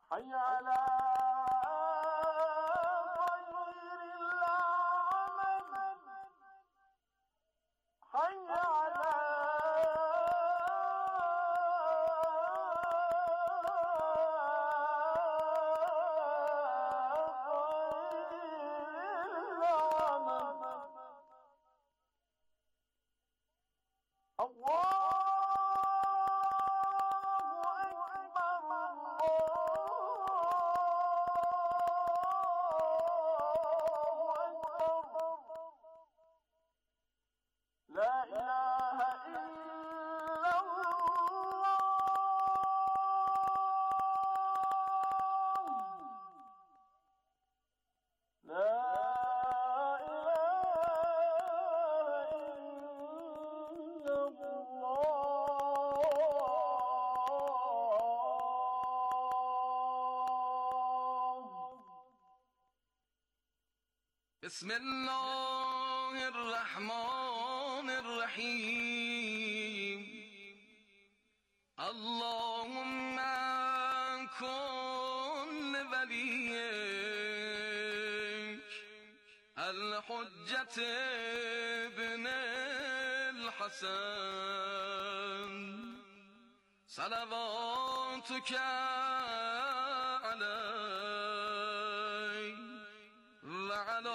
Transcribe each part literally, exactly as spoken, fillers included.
حي على خير العمل حي على بسم الله الرحمن الرحیم اللهم کن ولیک الحجة ابن الحسن صلواتك علیه وعلى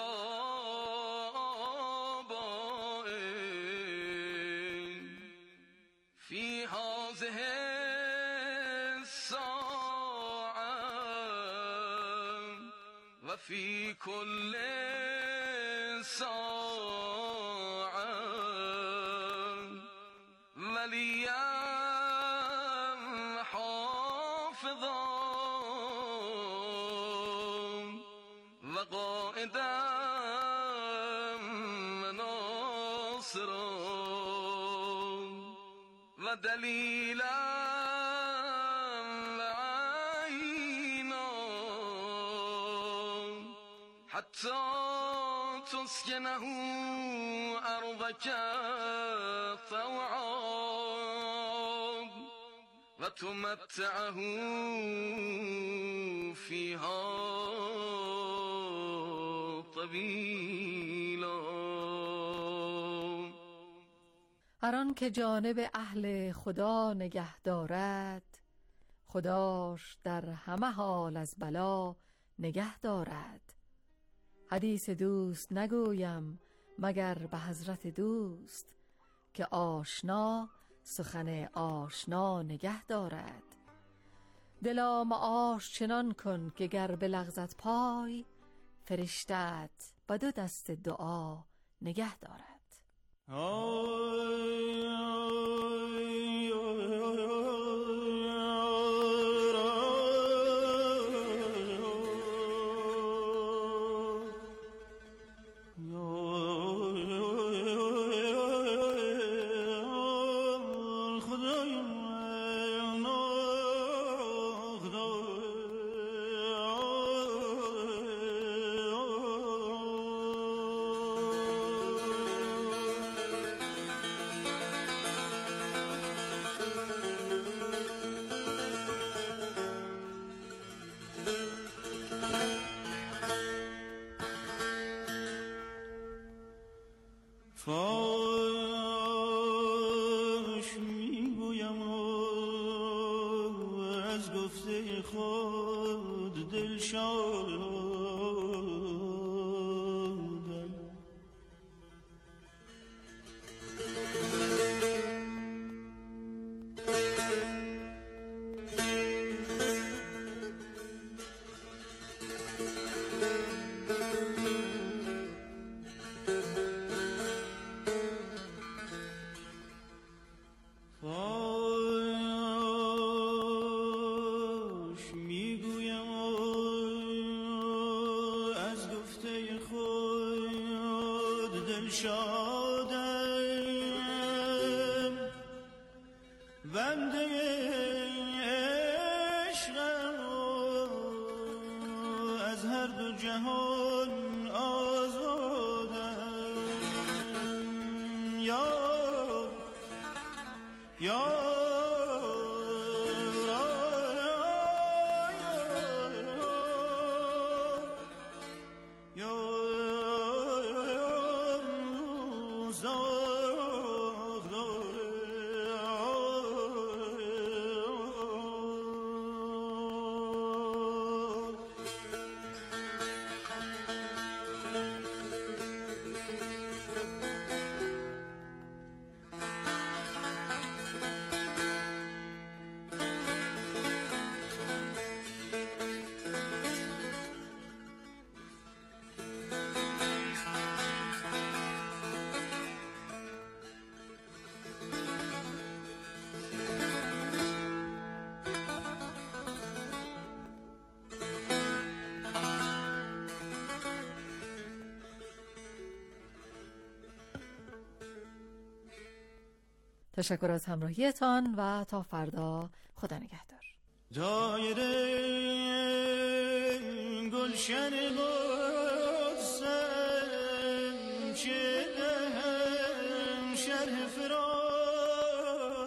آبائه في هذه الساعة وفي كل ساعة وليا حافظا وقائدا وناصرا ودليلا وعينا حتى تسكنه أرضك طوعا وتمتعه فيها طویلا. هر آن که جانب اهل خدا نگه دارد خداش در همه حال از بلا نگه دارد. حدیث دوست نگویم مگر به حضرت دوست که آشنا سخن آشنا نگه دارد. دلا معاش چنان کن که گر به لغزت پای فرشتت با دو دست دعا نگه دارد. فاش میگویم از گفته خود دل شادم فاش میگویم از گفته خود دل شادم بنده عشقم از هر دو جهان آزادم یا یا تشکر از همراهیتان و تا فردا، خدا نگهدار. دایره گلشن قدسم چه دهم شرح فراق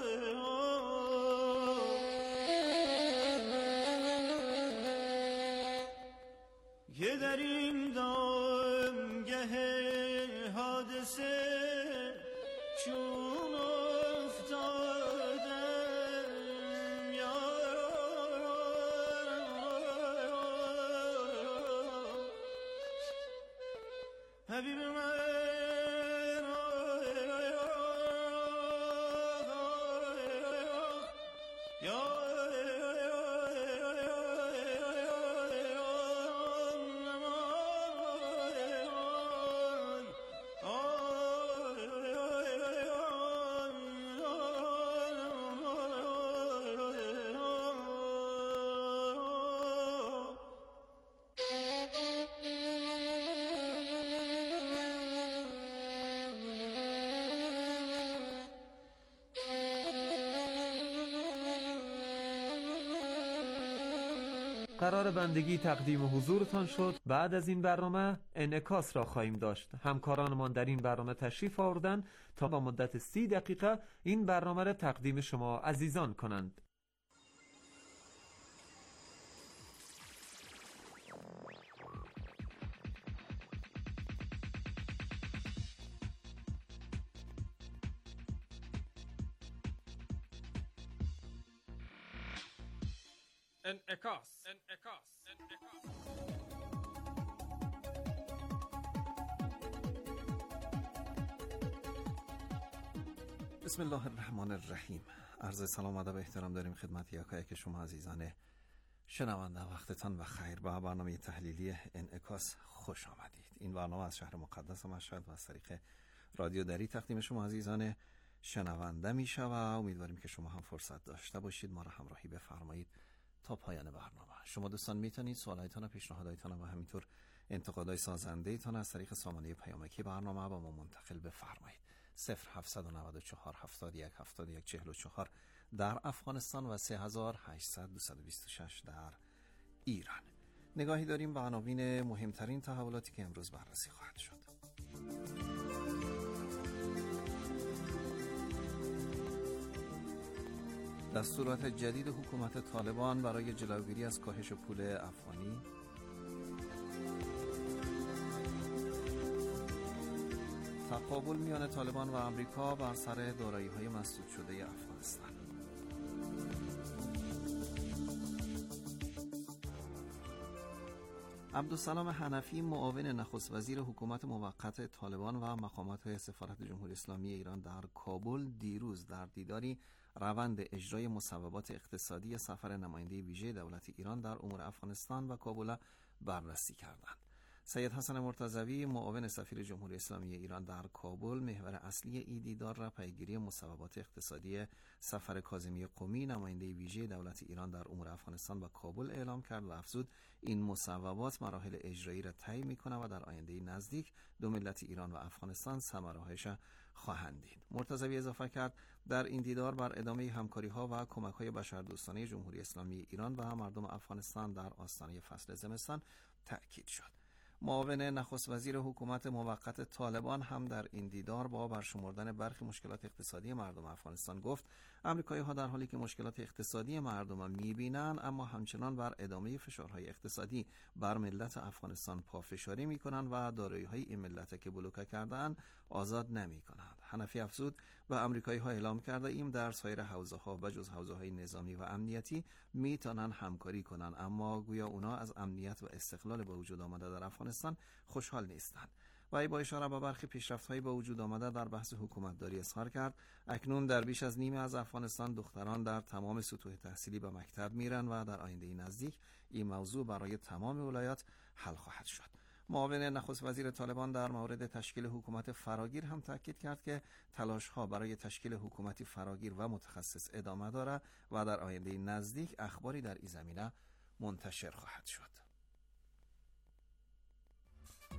که در این دامگه حادثه چون افتادم یا حبیب من قرار بندگی تقدیم حضورتان شد. بعد از این برنامه انعکاس را خواهیم داشت. همکارانمان در این برنامه تشریف آوردند تا با مدت سی دقیقه این برنامه را تقدیم شما عزیزان کنند. انعکاس انعکاس انعکاس بسم الله الرحمن الرحیم. عرض سلام و ادب و احترام داریم خدمت یکایک شما عزیزان شنونده. وقتتان بخیر. با برنامه تحلیلی انعکاس خوش آمدید. این برنامه از شهر مقدس مشهد و از طریق رادیو دری تقدیم شما عزیزان شنونده می شود. امیدواریم که شما هم فرصت داشته باشید ما را همراهی بفرمایید تا پایان برنامه. شما دوستان میتونید سوالایتان و پیشنهاداتتان و همینطور انتقادهای سازنده‌ایتان از طریق سامانه پیامکی برنامه با ما منتقل بفرمایید. صفر هفتصد و نود و چهار هفتاد و یک هفتاد و یک چهل و چهار در افغانستان و سه هزار و هشتصد دویست و بیست و شش در ایران. نگاهی داریم به عناوین مهمترین تحولاتی که امروز بررسی خواهد شد. دستورات جدید حکومت طالبان برای جلوگیری از کاهش پول افغانی، تقابل میان طالبان و آمریکا بر سر دارایی‌های مسدود شده افغانستان. عبدالسلام حنفی معاون نخست وزیر حکومت موقت طالبان و مقامات سفارت جمهوری اسلامی ایران در کابل دیروز در دیداری روند اجرای مصوبات اقتصادی سفر نماینده ویژه دولت ایران در امور افغانستان و کابل بررسی کردند. سید حسن مرتضوی معاون سفیر جمهوری اسلامی ایران در کابل محور اصلی این دیدار را پیگیری مصوبات اقتصادی سفر کاظمی قمی نماینده ویژه دولت ایران در امور افغانستان و کابل اعلام کرد و افزود این مصوبات مراحل اجرایی را طی می‌کند و در آینده نزدیک دو ملت ایران و افغانستان ثمرهایش خواهند دید. مرتضوی اضافه کرد در این دیدار بر ادامه همکاری‌ها و کمک‌های بشردوستانه جمهوری اسلامی ایران و مردم افغانستان در آستانه فصل زمستان تأکید شد. معاون نخست وزیر حکومت موقت طالبان هم در این دیدار با برشمردن برخی مشکلات اقتصادی مردم افغانستان گفت آمریکایی‌ها در حالی که مشکلات اقتصادی مردم می‌بینند اما همچنان بر ادامه فشارهای اقتصادی بر ملت افغانستان پافشاری می‌کنند و دارایی‌های این ملت که بلوکه کرده‌اند آزاد نمی‌کنند. حنفی افزود به آمریکایی‌ها اعلام کرده ایم در سایر حوزه‌ها بجز حوزه‌های نظامی و امنیتی می‌توانند همکاری کنند، اما گویا اونا از امنیت و استقلال به وجود آمده در افغانستان خوشحال نیستند. و با اشاره به برخی پیشرفت‌های به وجود آمده در بحث حکومتداری اظهار کرد اکنون در بیش از نیمه از افغانستان دختران در تمام سطوح تحصیلی به مکتب میرن و در آینده نزدیک این موضوع برای تمام ولایات حل خواهد شد. معاون نخست وزیر طالبان در مورد تشکیل حکومت فراگیر هم تاکید کرد که تلاش‌ها برای تشکیل حکومتی فراگیر و متخصص ادامه دارد و در آینده نزدیک اخباری در این زمینه منتشر خواهد شد.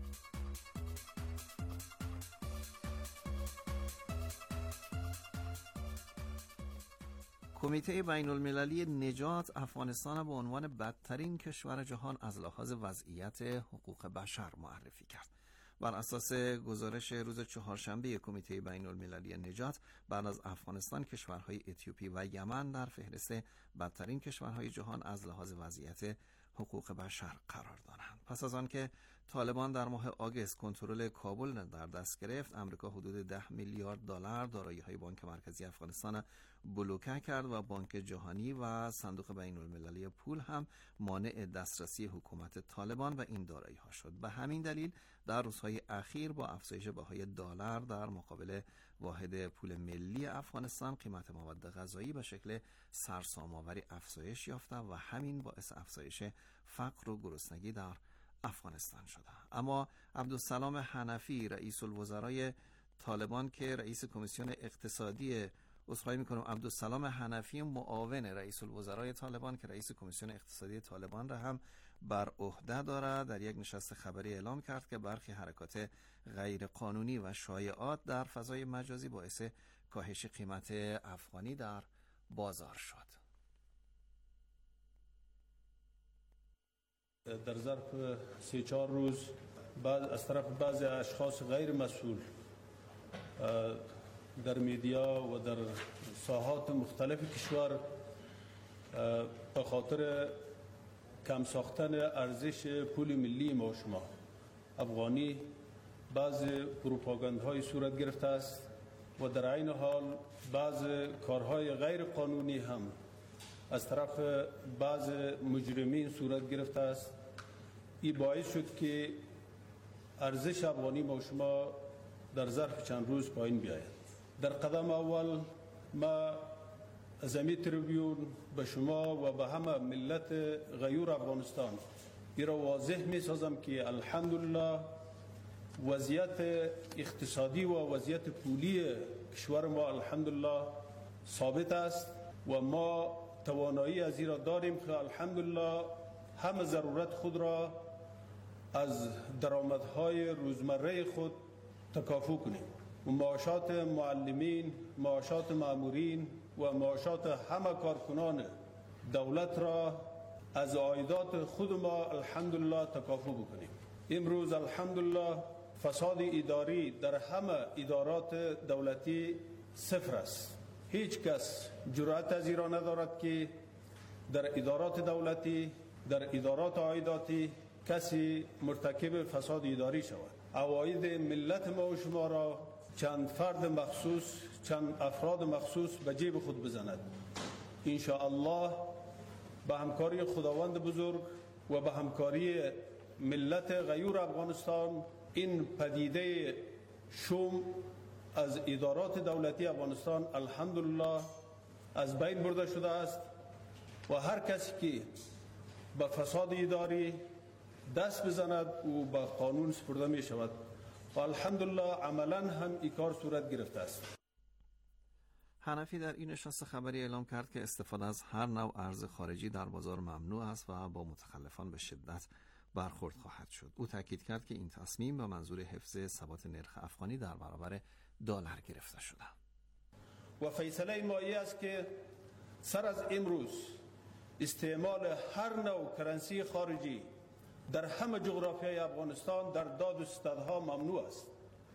کمیته بین المللی نجات افغانستان به عنوان بدترین کشور جهان از لحاظ وضعیت حقوق بشر معرفی کرد. بر اساس گزارش روز چهارشنبه کمیته بین المللی نجات، بعد از افغانستان کشورهای اتیوپی و یمن در فهرست بدترین کشورهای جهان از لحاظ وضعیت حقوق بشر قرار دارند. پس از آن که طالبان در ماه آگوست کنترل کابل در دست گرفت، امریکا حدود ده میلیارد دلار دارایی‌های بانک مرکزی افغانستان بلوکه کرد و بانک جهانی و صندوق بین المللی پول هم مانع دسترسی حکومت طالبان به این دارایی‌ها شد. به همین دلیل در روزهای اخیر با افزایش بهای دلار در مقابل واحد پول ملی افغانستان، قیمت مواد غذایی به شکل سرسام‌آوری افزایش یافته و همین باعث افزایش فقر و گرسنگی در افغانستان شده. اما عبدالسلام حنفی رئیس الوزرای طالبان که رئیس کمیسیون اقتصادی عذرخواهی میکنم عبدالسلام حنفی معاون رئیس الوزرای طالبان که رئیس کمیسیون اقتصادی طالبان را هم بر عهده دارد، در یک نشست خبری اعلام کرد که برخی حرکات غیر قانونی و شایعات در فضای مجازی باعث کاهش قیمت افغانی در بازار شد. در ظرف سه چهار روز بعد از طرف بعضی اشخاص غیر مسئول در میدیا و در ساحات مختلف کشور به خاطر کم ساختن ارزش پول ملی ما شما افغانی بعض پروپاگاندهای صورت گرفته است و در عین حال بعض کارهای غیر قانونی هم از طرف بعض مجرمین صورت گرفته است. این باعث شد که ارزش افغانی ما شما در ظرف چند روز پایین بیاید. در قدم اول ما از این تریبیون به شما و به همه ملت غیور افغانستان این را واضح می سازم که الحمدلله وضعیت اقتصادی و وضعیت پولی کشور ما الحمدلله ثابت است و ما توانایی از این را داریم که الحمدلله همه ضرورت خود را از درآمدهای روزمره خود تکافو کنیم و معاشات معلمین، معاشات مامورین و معاشات همه کارکنان دولت را از عایدات خود ما الحمدلله تکافو بکنیم. امروز الحمدلله فساد اداری در همه ادارات دولتی صفر است. هیچ کس جرأت از ایران ندارد که در ادارات دولتی، در ادارات عایداتی کسی مرتکب فساد اداری شود. عواید ملت ما و شما را چند فرد مخصوص، چند افراد مخصوص به جیب خود بزند. انشاءالله به همکاری خداوند بزرگ و به همکاری ملت غیور افغانستان این پدیده شوم از ادارات دولتی افغانستان الحمدلله از بین برده شده است و هر کسی که به فساد اداری دست بزند او به قانون سپرده می شود و الحمدلله عملا هم این کار صورت گرفته است. حنفی در این نشست خبری اعلام کرد که استفاده از هر نوع ارز خارجی در بازار ممنوع است و با متخلفان به شدت برخورد خواهد شد. او تاکید کرد که این تصمیم به منظور حفظ ثبات نرخ افغانی در برابر دلار گرفته شده و فیصله ما این است که سر از امروز استعمال هر نوع کرنسی خارجی در همه جغرافیای افغانستان در داد و ستدها ممنوع است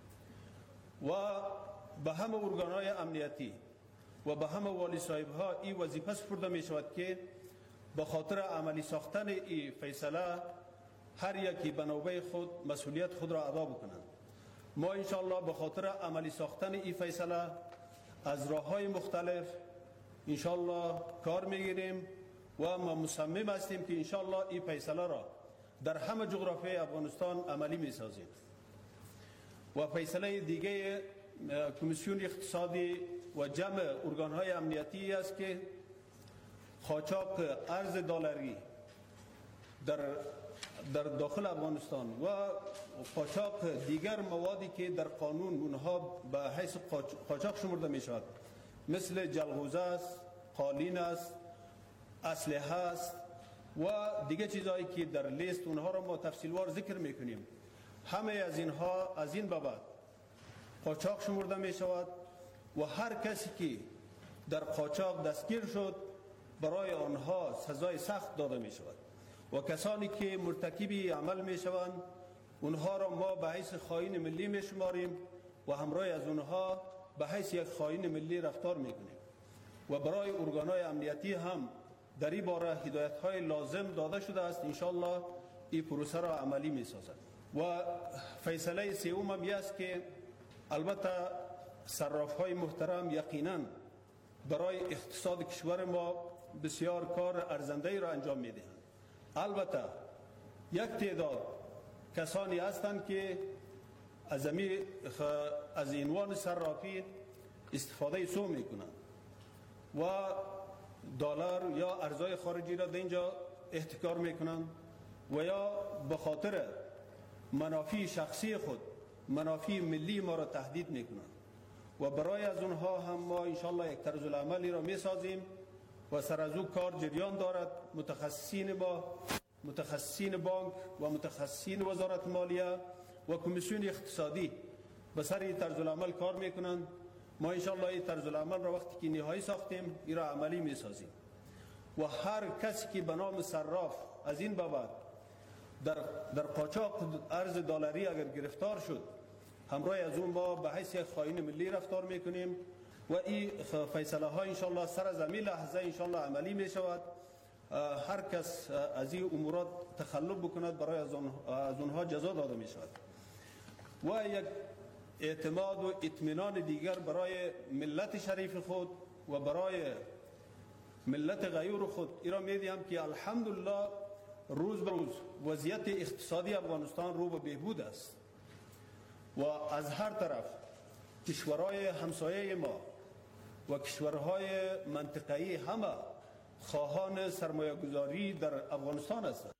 و به همه ارگانهای امنیتی و به همه والی صاحبها این وظیفه سپرده می شود که به خاطر عملی ساختن این فیصله هر یکی به نوبه خود مسئولیت خود را ادا بکنند. ما انشاءالله به خاطر عملی ساختن این فیصله از راه‌های مختلف انشاءالله کار میگیریم و ما مصمم هستیم که انشاءالله این فیصله را در همه جغرافیای افغانستان عملی میسازیم. و فیصله دیگه کمیسیون اقتصادی و جمع ارگان‌های امنیتی است که قاچاق ارز دلاری در در داخل افغانستان و قاچاق دیگر موادی که در قانون اونها به حیث قاچاق شمرده می شود مثل جلغوزه است، قالین است، اسلحه است و دیگر چیزهایی که در لیست اونها را ما تفصیلوار ذکر میکنیم. همه از اینها از این بابت قاچاق شمرده می شود و هر کسی که در قاچاق دستگیر شد برای آنها سزای سخت داده می شود و کسانی که مرتکبی عمل می شوند اونها را ما به حیث خائن ملی می شماریم و همراه از اونها به حیث یک خائن ملی رفتار می کنیم و برای ارگان‌های امنیتی هم در این باره هدایت‌های لازم داده شده است. انشاءالله این پروسه را عملی می سازد. و فیصله سوم هم است که البته صراف‌های محترم یقیناً برای اقتصاد کشور ما بسیار کار ارزنده‌ای را انجام می‌دهند. البته یک تعداد کسانی هستند که از امی از عنوان صرافی استفاده سو می‌کنند و دلار یا ارزهای خارجی را در اینجا احتکار می‌کنند و یا به خاطر منافع شخصی خود منافع ملی ما را تهدید می‌کنند و برای از اونها هم ما انشاءالله یک طرز العملی را می‌سازیم و سر از او کار جریان دارد. متخصصین ما متخصصین بانک و متخصصین وزارت مالیه و کمیسیون اقتصادی به سر این طرز العمل کار میکنند. ما انشاءالله این طرز العمل را وقتی که نهایی ساختیم این را عملی میسازیم و هر کسی که به نام صراف از این بابت در در قاچاق ارز دلاری اگر گرفتار شد همراه از اون ما به حیث یک خائن ملی رفتار میکنیم و این فیصله ها انشاءالله سر از همین لحظه انشاءالله عملی می شود. هر کس از این امورات تخلف بکند برای از, اون از اونها جزا داده می شود و یک اعتماد و اطمینان دیگر برای ملت شریف خود و برای ملت غیور خود ایرا می دیم که الحمدلله روز به روز وضعیت اقتصادی افغانستان رو به بهبود است و از هر طرف کشورهای همسایه ما و کشورهای منطقه‌ای همه خواهان سرمایه گذاری در افغانستان هستند.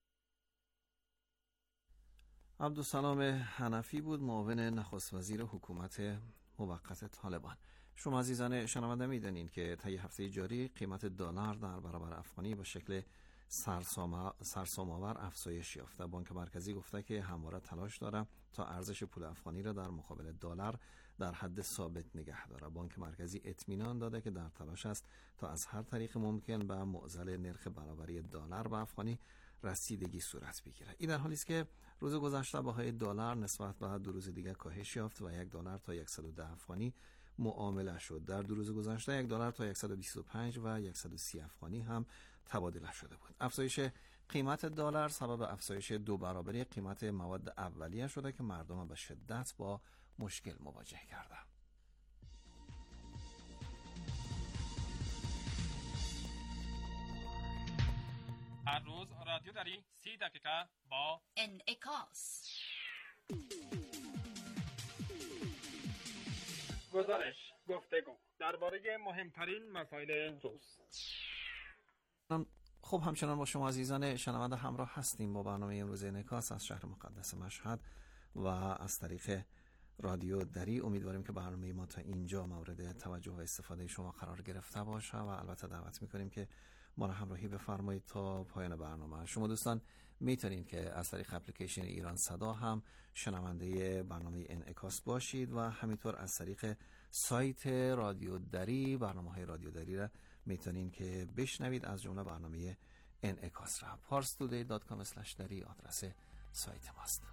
عبدالسلام حنفی بود، معاون نخست وزیر حکومت موقت طالبان. شما عزیزان شنونده می‌دانید که طی هفته جاری قیمت دلار در برابر افغانی به شکل سرسام‌آور افزایش یافته. بانک مرکزی گفته که همواره تلاش دارد تا ارزش پول افغانی را در مقابل دلار در حد ثابت نگه دارد. بانک مرکزی اطمینان داده که در تلاش است تا از هر طریق ممکن به معضل نرخ برابری دلار به افغانی رسیدگی صورت بگیرد. این در حالی است که روز گذشته بهای دلار نسبت به دو روز دیگر کاهش یافت و یک دلار تا صد و ده افغانی معامله شد. در دو روز گذشته یک دلار تا صد و بیست و پنج و صد و سی افغانی هم تبادله شده بود. افزایش قیمت دلار سبب افزایش دو برابری قیمت مواد اولیه شده که مردم به شدت با مشکل مواجه کردند. هر روز رادیو داری سی دقیقه با انعکاس. گزارش گفتگو درباره مهمترین مسائل روز. خب همچنان با شما عزیزان شنونده همراه هستیم با برنامه امروز انعکاس از شهر مقدس مشهد و از طریق رادیو دری. امیدواریم که برنامه ما تا اینجا مورد توجه و استفاده شما قرار گرفته باشه و البته دعوت میکنیم که ما را همراهی بفرمایید تا پایان برنامه. شما دوستان میتونید که از طریق اپلیکیشن ایران صدا هم شنونده برنامه انعکاس باشید و همینطور از طریق سایت رادیو دری برنامه‌های رادیو دری را میتونید که بشنوید، از جمله برنامه انعکاس را. پارس تودی دات کام اسلش دری آدرس سایت ماست.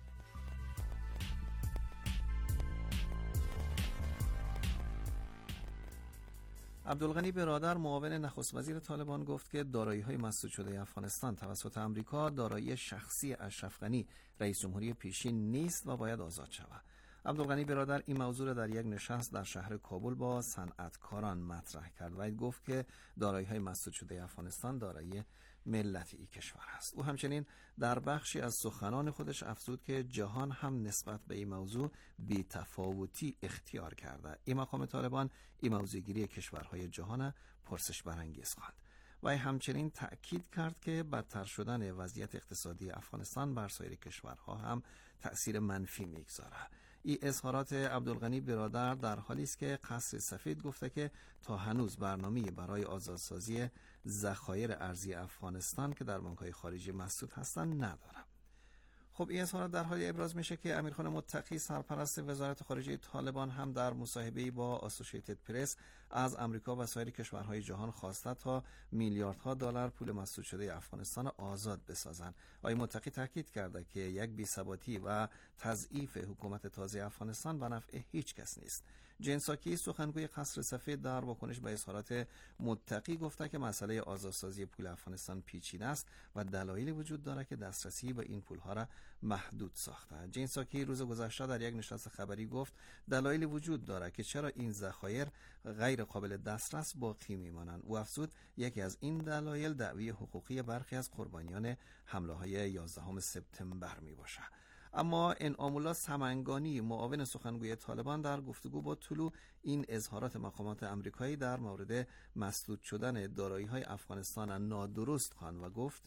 عبدالغنی برادر معاون نخست وزیر طالبان گفت که دارایی‌های مسدود شده افغانستان توسط امریکا دارایی شخصی اشرف غنی رئیس جمهوری پیشین نیست و باید آزاد شود. عبدالغنی برادر این موضوع را در یک نشست در شهر کابل با صنعتکاران مطرح کرد و گفت که دارایی‌های مسدود شده افغانستان دارایی ملت این کشور است. او همچنین در بخشی از سخنان خودش افزود که جهان هم نسبت به این موضوع بی‌تفاوتی اختیار کرده. این مقام طالبان این موضوعگیری کشورهای جهان پرسش برانگیز خواند و همچنین تأکید کرد که بدتر شدن وضعیت اقتصادی افغانستان بر سایر کشورها هم تأثیر منفی میگذارد. این اظهارات عبدالغنی برادر در حالی است که قصر سفید گفته که تا هنوز برنامه‌ای برای آزادسازی ذخایر ارزی افغانستان که در بانک‌های خارجی مسدود هستند ندارد. خب این اظهارات در حالی ابراز میشه که امیرخان متقی سرپرست وزارت خارجه طالبان هم در مصاحبه‌ای با اسوسییتد پرس از امریکا و سایر کشورهای جهان خواسته تا میلیاردها دلار پول مسدود شده افغانستان آزاد بسازند. آقای متقی تاکید کرده که یک بی‌ثباتی و تضعیف حکومت تازه افغانستان به نفع هیچ کس نیست. جین ساکی سخنگوی قصر سفید در واکنش به اظهارات متقی گفته که مسئله آزادسازی پول افغانستان پیچیده است و دلایلی وجود دارد که دسترسی به این پولها را محدود ساخته. جین ساکی روز گذشته در یک نشست خبری گفت دلایلی وجود دارد که چرا این ذخایر غیر قابل دسترس باقی میمانند. او افزود یکی از این دلایل دعوی حقوقی برخی از قربانیان حمله های یازدهم سپتامبر می باشد. اما انعام الله سمنگانی معاون سخنگوی طالبان در گفتگو با طلوع این اظهارات مقامات آمریکایی در مورد مسدود شدن دارایی‌های افغانستان نادرست خواند و گفت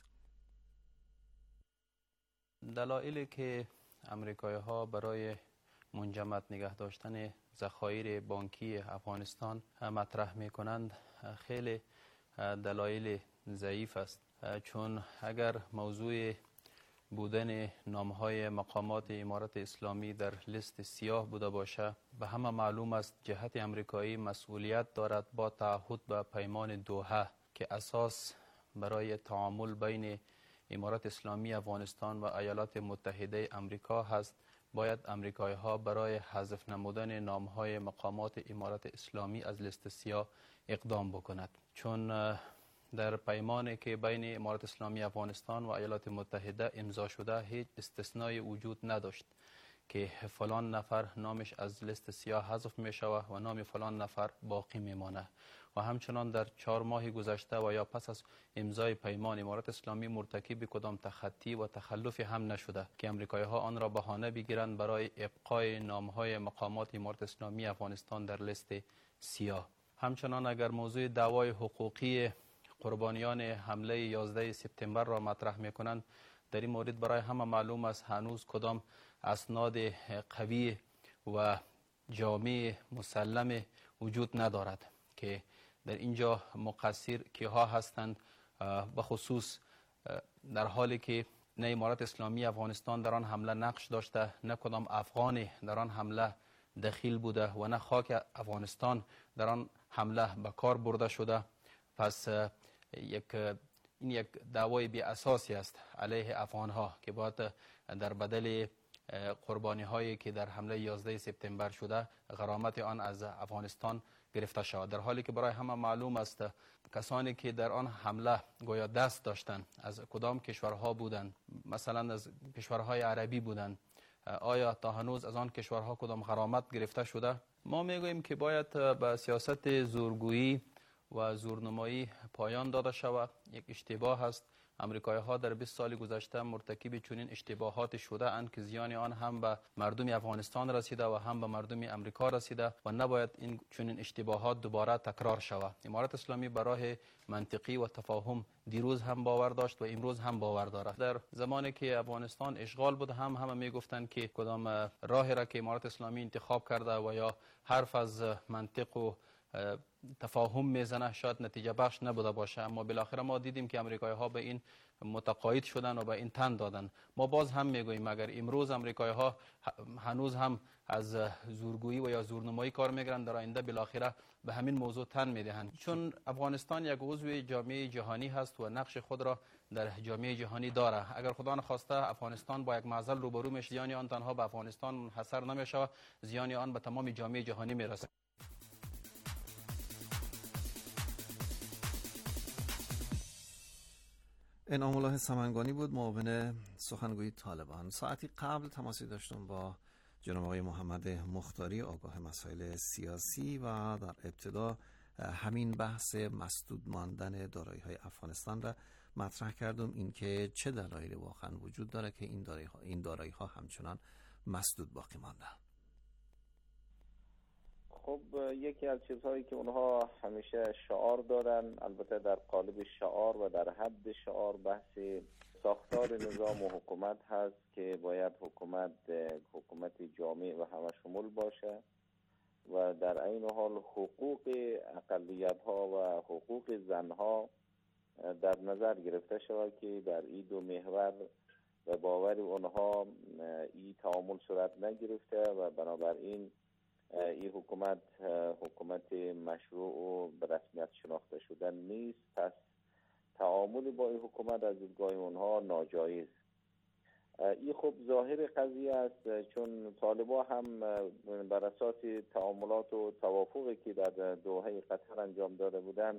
دلایلی که آمریکایی‌ها برای منجمد نگه داشتن ذخایر بانکی افغانستان مطرح می‌کنند خیلی دلایل ضعیف است، چون اگر موضوع بودن نامهای مقامات امارت اسلامی در لیست سیاه بوده باشه، به همه معلوم است جهت امریکایی مسئولیت دارد با تعهد به پیمان دوحه که اساس برای تعامل بین امارت اسلامی افغانستان و ایالات متحده امریکا هست. باید امریکایی ها برای حذف نمودن نامهای مقامات امارت اسلامی از لیست سیاه اقدام بکند، چون در پیمانی که بین امارت اسلامی افغانستان و ایالات متحده امضا شده هیچ استثنایی وجود نداشت که فلان نفر نامش از لیست سیاه حذف می شود و نام فلان نفر باقی می مانه. و همچنان در چهار ماه گذشته و یا پس از امضای پیمان امارت اسلامی مرتکب کدام تخطی و تخلفی هم نشده که امریکایی ها آن را بهانه بگیرند برای ابقای نامهای مقامات امارت اسلامی افغانستان در لیست سیاه. همچنان اگر موضوع دعوای حقوقی قربانیان حمله یازده سپتامبر را مطرح میکنند، در این مورد برای همه معلوم است هنوز کدام اسناد قوی و جامع مسلم وجود ندارد که در اینجا مقصر کیها هستند، به خصوص در حالی که نه امارت اسلامی افغانستان در آن حمله نقش داشته، نه کدام افغانی در آن حمله دخیل بوده و نه خاک افغانستان در آن حمله به کار برده شده. پس یک این یک دعوای بی اساسی است علیه افغان ها که باید در بدل قربانی هایی که در حمله یازده سپتامبر شده غرامت آن از افغانستان گرفته شود، در حالی که برای همه معلوم است کسانی که در آن حمله گویا دست داشتند از کدام کشورها بودند، مثلا از کشورهای عربی بودند، آیا تا هنوز از آن کشورها کدام غرامت گرفته شده؟ ما میگوییم که باید به سیاست زورگویی و زورنمایی پایان داده شود. یک اشتباه است. امریکایی ها در بیست سال گذشته مرتکب چنین اشتباهات شده اند که زیان آن هم به مردم افغانستان رسیده و هم به مردم امریکا رسیده و نباید این چنین اشتباهات دوباره تکرار شود. امارت اسلامی برای منطقی و تفاهم دیروز هم باور داشت و امروز هم باور دارد. در زمانی که افغانستان اشغال بود هم همه میگفتند که کدام راهی را که امارت اسلامی انتخاب کرده و یا حرف از منطق و تفاهم میزنه شاید نتیجه بخش نبوده باشه، اما بالاخره ما دیدیم که امریکایی ها به این متقاعد شدن و به این تن دادن. ما باز هم میگوییم اگر امروز امریکایی ها هنوز هم از زورگویی و یا زورنمایی کار میگیرن، در آینده بالاخره به همین موضوع تن میدهند، چون افغانستان یک عضو جامعه جهانی هست و نقش خود را در جامعه جهانی داره. اگر خدا نخواسته افغانستان با یک معضل روبرو میشه، زیان آن تنها به افغانستان منحصر نمیشه، زیان آن به تمام جامعه جهانی میرسه. انعام الله سمنگانی بود معاون سخنگوی طالبان. ساعتی قبل تماسی داشتم با جناب آقای محمد مختاری آگاه مسائل سیاسی و در ابتدا همین بحث مسدود ماندن دارایی‌های افغانستان را مطرح کردم، اینکه چه دلایلی واقعا وجود داره که این دارایی‌ها این دارایی‌ها همچنان مسدود باقی مانده. خب یکی از چیزهایی که اونها همیشه شعار دارن، البته در قالب شعار و در حد شعار، بحث ساختار نظام و حکومت هست که باید حکومت حکومت جامع و همه شمول باشه و در عین حال حقوق اقلیت ها و حقوق زن ها در نظر گرفته شود که در این دو محور و باور اونها این تعامل صورت نگرفته و بنابراین این حکومت حکومت مشروع و به رسمیت شناخته شدن نیست. پس تعامل با این حکومت از دیدگاه اونها ناجایز. این خب ظاهر قضیه است، چون طالبان هم بر اساس تعاملات و توافقی که در دوحه قطر انجام داده بودند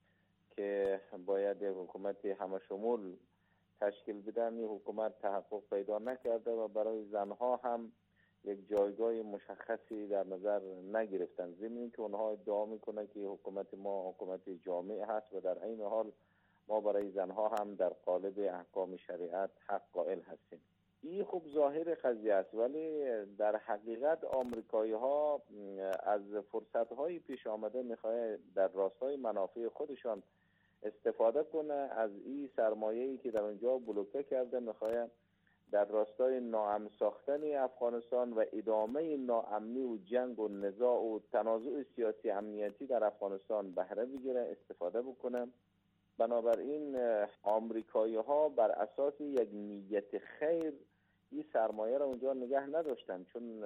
که باید حکومت همشمول تشکیل بدن، این حکومت تحقق پیدا نکرده و برای زنها هم یک جایگاه مشخصی در نظر نگرفتن، ضمن که اونها ادعا میکنه که حکومت ما حکومت جامع هست و در این حال ما برای زنها هم در قالب احکام شریعت حق قائل هستیم. این خوب ظاهر قضیه است، ولی در حقیقت آمریکایی ها از فرصت های پیش آمده میخواه در راستای منافع خودشان استفاده کنه، از این سرمایه‌ای که در اونجا بلوکه کرده میخواه در راستای ناامن ساختن افغانستان و ادامه ناامنی و جنگ و نزاع و تنازع سیاسی امنیتی در افغانستان بهره بگیره، استفاده بکنه. بنابراین آمریکایی ها بر اساس یک نیت خیر این سرمایه را اونجا نگه نداشتن، چون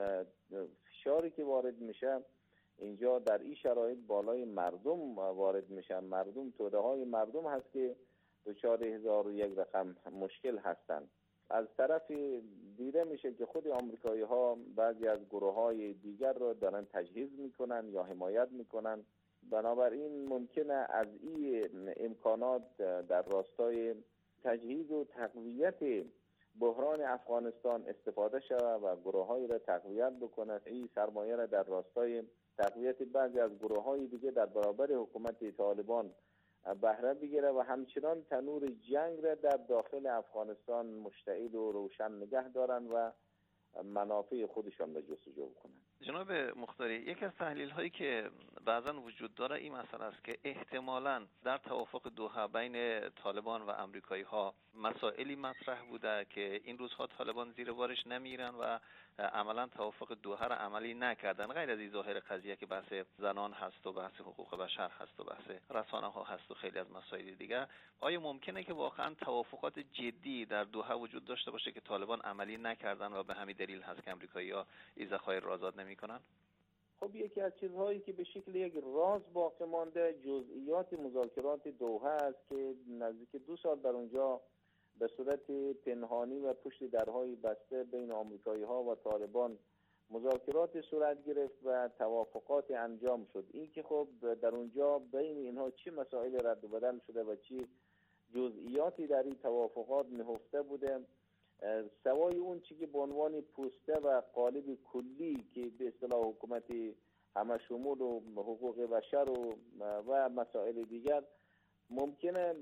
فشاری که وارد میشه اینجا در این شرایط بالای مردم وارد میشن. مردم، توده های مردم هست که دچار هزار و یک رقم مشکل هستند. از طرف دیده میشه که خود آمریکایی ها بعضی از گروه های دیگر را دارن تجهیز میکنن یا حمایت میکنن. بنابراین ممکنه از این امکانات در راستای تجهیز و تقویت بحران افغانستان استفاده شود و گروه های را تقویت بکنه. این سرمایه را در راستای تقویت بعضی از گروه های دیگه در برابر حکومت طالبان بهره بگیره و همچنان تنور جنگ را در داخل افغانستان مشتعل و روشن نگه دارن و منافع خودشان را جستجو بکنن. جناب مختاری، یک از تحلیل هایی که بعضا وجود داره این مسئله است که احتمالاً در توافق دوحه بین طالبان و امریکایی ها مسائلی مطرح بوده که این روزها طالبان زیر بارش نمیرن و عملا توافق دوحه را عملی نکردن، غیر از این ظاهر قضیه که بحث زنان هست و بحث حقوق بشر هست و بحث رسانه ها هست و خیلی از مسائل دیگر. آیا ممکنه که واقعا توافقات جدی در دوحه وجود داشته باشه که طالبان عملی نکردن و به همین دلیل هست که امریکایی‌ها این ذخایر را آزاد نمی‌کنن؟ خب یکی از چیزهایی که به شکل یک راز باقی مانده جزئیات مذاکرات دوحه است که نزدیک دو سال در اونجا به صورت پنهانی و پشت درهای بسته بین آمریکایی‌ها و طالبان مذاکرات صورت گرفت و توافقات انجام شد. این که خب در اونجا بین اینها چه مسائل رد و بدل شده و چه جزئیاتی در این توافقات نهفته بوده، سوای اون چی که به عنوان پوسته و قالب کلی که به اصطلاح حکومت همشمول و حقوق بشر و و مسائل دیگر ممکنه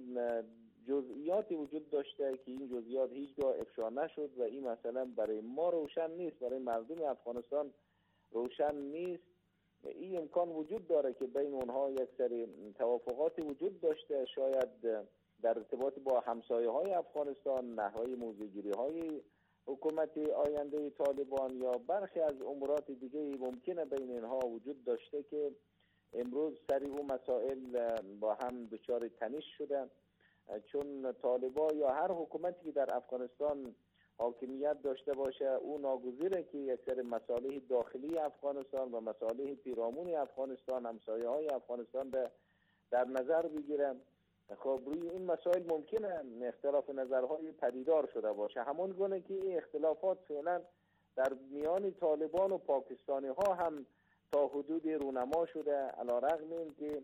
جزئیاتی وجود داشته که این جزئیات هیچگاه افشا نشد و این مثلا برای ما روشن نیست، برای مردم افغانستان روشن نیست. این امکان وجود داره که بین اونها یک سری توافقاتی وجود داشته، شاید در ارتباط با همسایه های افغانستان، نحوه موضع‌گیری های حکومت آینده طالبان یا برخی از امورات دیگه ممکنه بین اینها وجود داشته که امروز سری اون مسائل با هم دچار تنش شدن، چون طالبان یا هر حکومتی که در افغانستان حاکمیت داشته باشه او ناگزیره که یک سری مصالح داخلی افغانستان و مصالح پیرامون افغانستان، همسایه های افغانستان در نظر بگیرن. خب روی این مسائل ممکنه اختلاف نظرهای پدیدار شده باشه، همون گونه که این اختلافات فعلا در میان طالبان و پاکستانی ها هم تا حدود رونما شده، علیرغم این که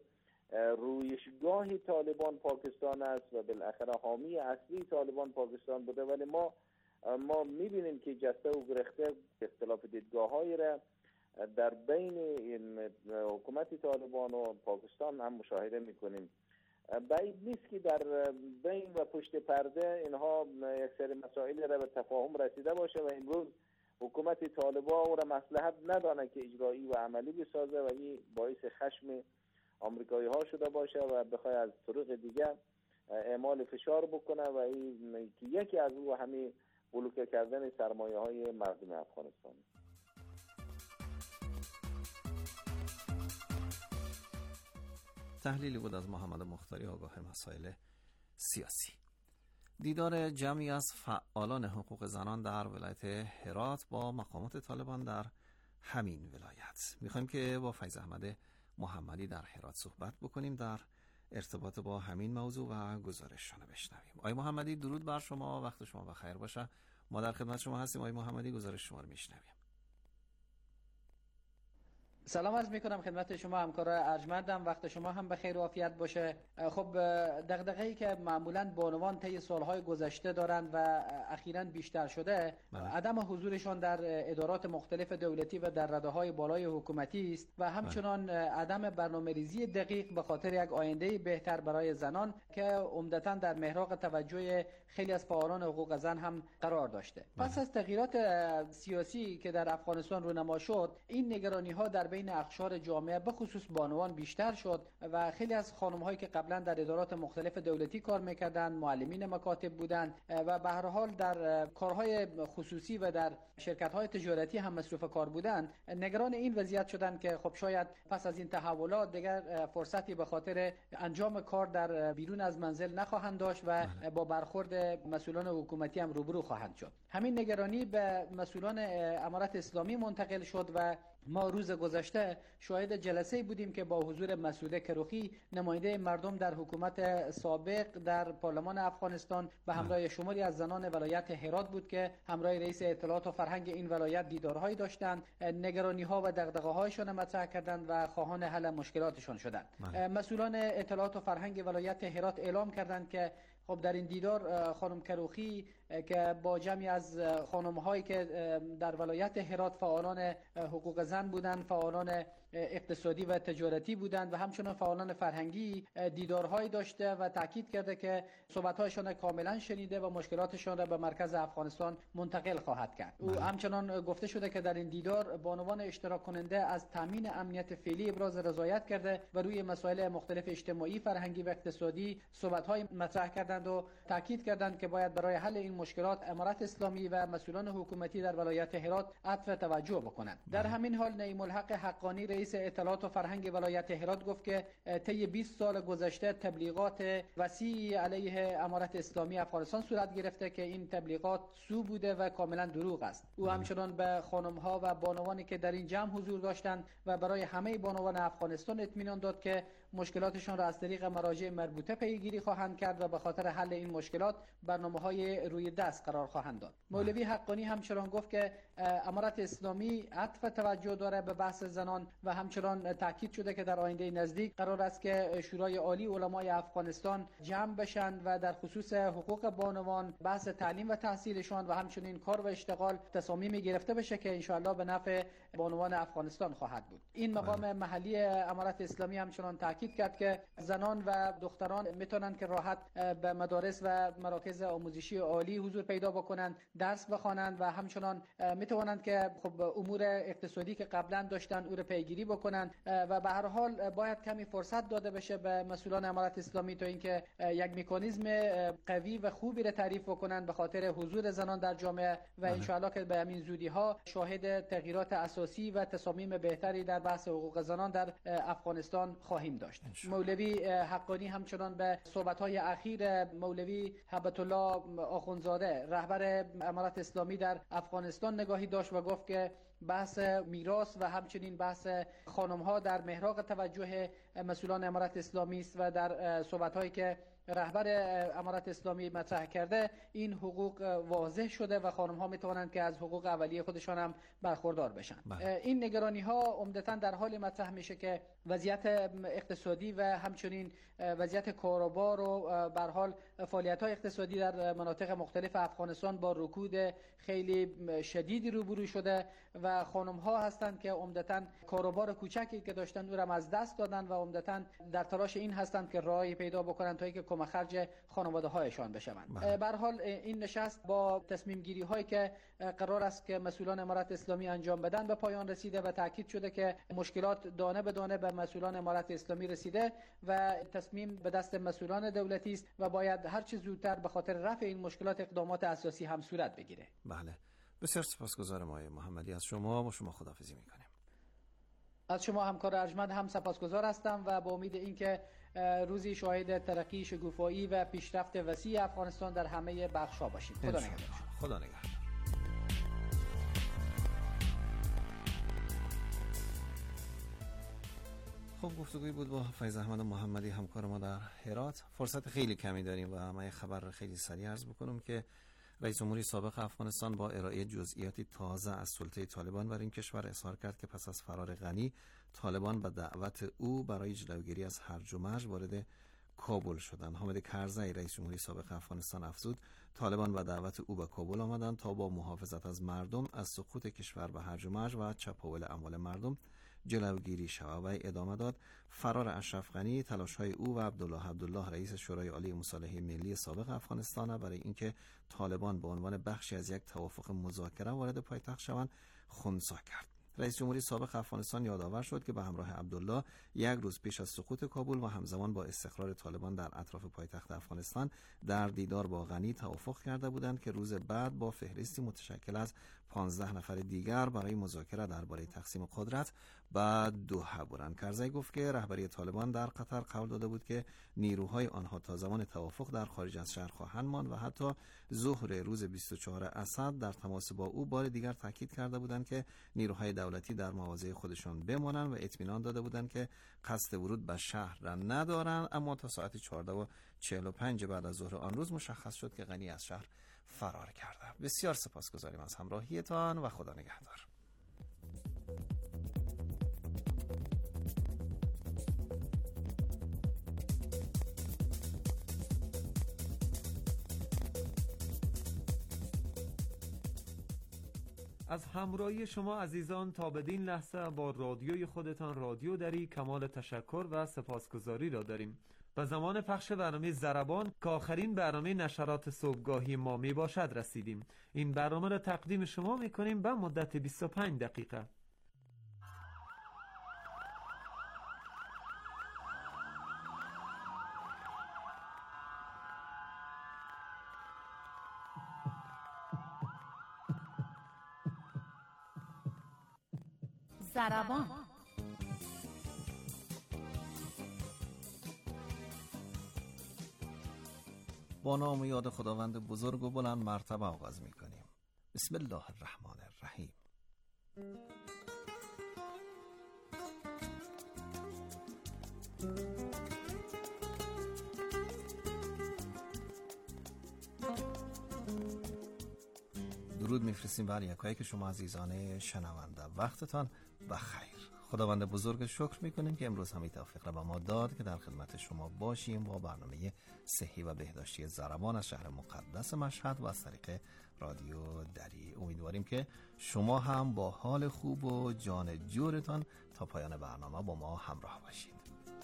رویشگاه طالبان پاکستان است و بالاخره حامی اصلی طالبان پاکستان بوده، ولی ما ما میبینیم که جسته و گرخته اختلاف دیدگاه‌هایی را در بین حکومت طالبان و پاکستان هم مشاهده میکنیم. بعید نیست که در بین و پشت پرده اینها یک سری مسائل را به تفاهم رسیده باشه و امروز حکومت طالبان او را مصلحت ندانه که اجرایی و عملی بسازه و این باعث خشم آمریکایی ها شده باشه و بخواد از طریق دیگه اعمال فشار بکنه و این یکی از او همین بلوکه کردن سرمایه های مردم افغانستان. تحلیلی بود از محمد مختاری آگاه مسائل سیاسی. دیدار جمعی از فعالان حقوق زنان در ولایت هرات با مقامات طالبان در همین ولایت. میخوایم که با فیض احمد محمدی در هرات صحبت بکنیم در ارتباط با همین موضوع و گزارششون رو بشنویم. آقای محمدی درود بر شما، وقت شما بخیر باشه. ما در خدمت شما هستیم آقای محمدی، گزارش شما رو میشنویم. سلام عرض میکنم خدمت شما همکار ارجمندم، وقت شما هم به خیر و عافیت باشه. خب دغدغه‌ای که معمولاً بانوان طی سالهای گذشته دارند و اخیراً بیشتر شده بله. عدم حضورشان در ادارات مختلف دولتی و در رده‌های بالای حکومتی است و همچنان بله. عدم برنامه‌ریزی دقیق به خاطر یک آینده بهتر برای زنان که عمدتاً در محراق توجه خیلی از فعالان حقوق زن هم قرار داشته. بله. پس از تغییرات سیاسی که در افغانستان رونما شد، این نگرانی‌ها در بین اقشار جامعه به خصوص بانوان بیشتر شد و خیلی از خانم‌هایی که قبلا در ادارات مختلف دولتی کار می‌کردند، معلمین مکاتب بودند و به هر حال در کارهای خصوصی و در شرکت‌های تجارتی هم مصروف کار بودند، نگران این وضعیت شدند که خب شاید پس از این تحولات دیگر فرصتی به خاطر انجام کار در بیرون از منزل نخواهند داشت و با برخورد مسئولان حکومتی هم روبرو خواهند شد. همین نگرانی به مسئولان امارت اسلامی منتقل شد و ما روز گذشته شاهد جلسه‌ای بودیم که با حضور مسعود کروخی، نماینده مردم در حکومت سابق در پارلمان افغانستان و همراه شماری از زنان ولایت هرات بود که همراه رئیس اطلاعات و فرهنگ این ولایت دیدارهایی داشتند، نگرانی‌ها و دغدغه‌هایشان مطرح کردند و خواهان حل مشکلاتشان شدند. مسئولان اطلاعات و فرهنگ ولایت هرات اعلام کردند که خب در این دیدار خانم کروخی که با جمعی از خانم‌هایی که در ولایت هرات فعالان حقوق زن بودند، فعالان اقتصادی و تجارتی بودند و همچنین فعالان فرهنگی دیدارهایی داشته و تاکید کرده که صحبت‌هایشان کاملا شنیده و مشکلاتشان را به مرکز افغانستان منتقل خواهد کرد. او همچنان گفته شده که در این دیدار بانوان اشتراک کننده از تامین امنیت فعلی ابراز رضایت کرده و روی مسائل مختلف اجتماعی، فرهنگی و اقتصادی صحبت‌های مطرح کردند و تاکید کردند که باید برای حل این مشکلات امارت اسلامی و مسئولان حکومتی در ولایت هرات عطف توجه بکنند. در همین حال نعیم الحق حقانی رئیس اطلاعات و فرهنگ ولایت هرات گفت که طی بیست سال گذشته تبلیغات وسیعی علیه امارت اسلامی افغانستان صورت گرفته که این تبلیغات سو بوده و کاملا دروغ است. او همچنان به خانم‌ها و بانوانی که در این جمع حضور داشتند و برای همه بانوان افغانستان اطمینان داد که مشکلاتشان را از طریق مراجع مربوطه پیگیری خواهند کرد و به خاطر حل این مشکلات برنامه‌های روی دست قرار خواهند داد. مولوی حقانی همچنان گفت که امارت اسلامی عطف توجه داره به بحث زنان و همچنان تاکید شده که در آینده نزدیک قرار است که شورای عالی علمای افغانستان جمع بشند و در خصوص حقوق بانوان، بحث تعلیم و تحصیلشان و همچنین کار و اشتغال تصامیمی گرفته بشه که انشاءالله به نفع بانوان افغانستان خواهد بود. این مقام محلی امارت اسلامی همچنان تاکید کرد که زنان و دختران میتونن که راحت به مدارس و مراکز آموزشی عالی حضور پیدا بکنند، درس بخوانند و همچنان میتوانند که خب امور اقتصادی که قبلا داشتن او را پیگیری بکنند و به هر حال باید کمی فرصت داده بشه به مسئولان امارت اسلامی تا اینکه یک مکانیزم قوی و خوبی را تعریف بکنند به خاطر حضور زنان در جامعه و ان شاء الله که به همین زودی ها شاهد تغییرات اساسی و تصامیم بهتری در بحث حقوق زنان در افغانستان خواهیم داشت. مولوی حقانی همچنان به صحبت‌های اخیر مولوی هبت الله آخوندزاده رهبر امارت اسلامی در افغانستان نگاهی داشت و گفت که بحث میراث و همچنین بحث خانم‌ها در محراق توجه مسئولان امارت اسلامی است و در صحبت‌هایی که رهبر امارت اسلامی مطرح کرده این حقوق واضح شده و خانم ها میتوانند که از حقوق اولیه خودشان هم برخوردار بشن. بله. این نگرانی ها عمدتاً در حال مطرح میشه که وضعیت اقتصادی و همچنین وضعیت کاروبار و به هر حال فعالیت های اقتصادی در مناطق مختلف افغانستان با رکود خیلی شدیدی روبرو شده و خانم ها هستند که عمدتاً کاروبار کوچکی که داشتن او را از دست دادن و عمدتاً در تلاش این هستند که راهی پیدا بکنن تا اینکه کمک خرج خانواده هایشان بشوند. به هر حال این نشست با تصمیم گیری هایی که قرار است که مسئولان امارت اسلامی انجام بدن به پایان رسیده و تاکید شده که مشکلات دانه به دانه به مسئولان امارت اسلامی رسیده و تصمیم به دست مسئولان دولتی است و باید هر چه زودتر به خاطر رفع این مشکلات اقدامات اساسی هم صورت بگیره. بله. بسیار سپاسگزارم آقای محمدی از شما. با شما خداحافظی می‌کنیم. از شما همکار ارجمند هم سپاسگزار هستم و با امید اینکه روزی شاهد ترقی شکوفایی و پیشرفت وسیع افغانستان در همه بخش‌ها باشید. خدا نگهدار. خدا نگهدار. خب گفتگوی بود با فیض احمد محمدی همکار ما در هرات. فرصت خیلی کمی داریم و من خبر خیلی سریع عرض بکنم که رئیس جمهوری سابق افغانستان با ارائه جزئیاتی تازه از سلطه طالبان بر این کشور اظهار کرد که پس از فرار غنی، طالبان به دعوت او برای جلوگیری از هرج و مرج وارد کابل شدند. حامد کرزی رئیس جمهوری سابق افغانستان افزود طالبان به دعوت او به کابل آمدند تا با محافظت از مردم از سقوط کشور به هرج و مرج و چپاول اموال مردم جلوگیری شود. و ادامه داد فرار اشرف غنی، تلاش‌های او و عبدالله عبدالله رئیس شورای عالی مصالحه ملی سابق افغانستان برای اینکه طالبان به عنوان بخشی از یک توافق مذاکره وارد پایتخت شوند خنثی کرد. رئیس جمهوری سابق افغانستان یادآور شد که به همراه عبدالله یک روز پیش از سقوط کابل و همزمان با استقرار طالبان در اطراف پایتخت افغانستان در دیدار با غنی توافق کرده بودند که روز بعد با فهرستی متشکل از پانزده نفر دیگر برای مذاکره درباره تقسیم قدرت به دوحه برند. کرزی گفت که رهبری طالبان در قطر قول داده بود که نیروهای آنها تا زمان توافق در خارج از شهر خواهند ماند و حتی ظهر روز بیست و چهارم اسد در تماس با او بار دیگر تاکید کرده بودند که نیروهای دولتی در مواضع خودشان بمانند و اطمینان داده بودند که قصد ورود به شهر را ندارند. اما تا ساعت چهارده و چهل و پنج بعد از ظهر آن روز مشخص شد که غنی از شهر فرار کرده. بسیار سپاسگزاریم از همراهیتان و خدا نگهدار. از همراهی شما عزیزان تا بدین لحظه با رادیوی خودتان رادیو دری کمال تشکر و سپاسگزاری را داریم. به زمان پخش برنامه ضربان که آخرین برنامه نشرات صبحگاهی ما می باشد رسیدیم. این برنامه را تقدیم شما می کنیم به مدت بیست و پنج دقیقه. ضربان با نام و یاد خداوند بزرگ و بلند مرتبه آغاز می کنیم. بسم الله الرحمن الرحیم. درود میفرستیم بر یکایی که شما عزیزان شنونده. وقتتان بخیر. خداوند بزرگ شکر میکنیم که امروز همین توفیق را به ما داد که در خدمت شما باشیم با برنامه صحی و بهداشتی ضربان از شهر مقدس مشهد و از طریق رادیو دری. امیدواریم که شما هم با حال خوب و جان جورتان تا پایان برنامه با ما همراه باشید.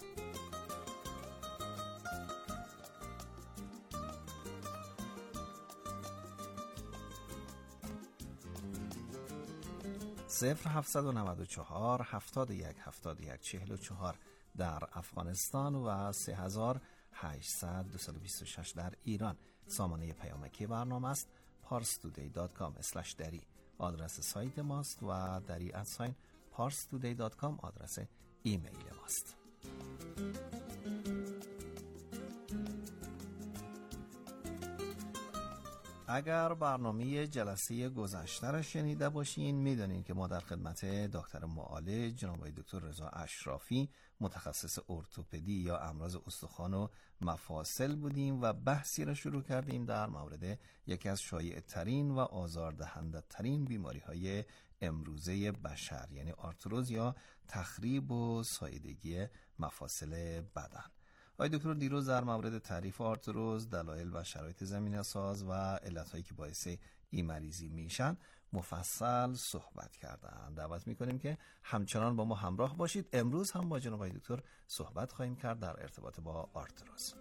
صفر هفتصد و نود و چهار هفتاد و یک هفتاد و یک چهل و چهار در افغانستان و سه هزار هشتصد دویست و بیست و شش در ایران. سامانه پیامکی برنامه است پارس تودی دات کام اسلش دری آدرس سایت ماست و دری ادساین پارس تودی دات کام آدرس ایمیل ماست. اگر برنامه جلسه گذشته را شنیده باشین میدونین که ما در خدمت دکتر معالج جناب دکتر رضا اشرافی متخصص ارتوپدی یا امراض استخوان و مفاصل بودیم و بحثی را شروع کردیم در مورد یکی از شایع ترین و آزاردهنده ترین بیماری های امروزه بشر، یعنی آرتروز یا تخریب و ساییدگی مفاصل بدن. آقای دکتر دیروز در مورد تعریف آرتروز، دلایل و شرایط زمینه ساز و علتهایی که باعث این مریضی میشن مفصل صحبت کردن. دعوت میکنیم که همچنان با ما همراه باشید. امروز هم با جناب آقای دکتر صحبت خواهیم کرد در ارتباط با آرتروز.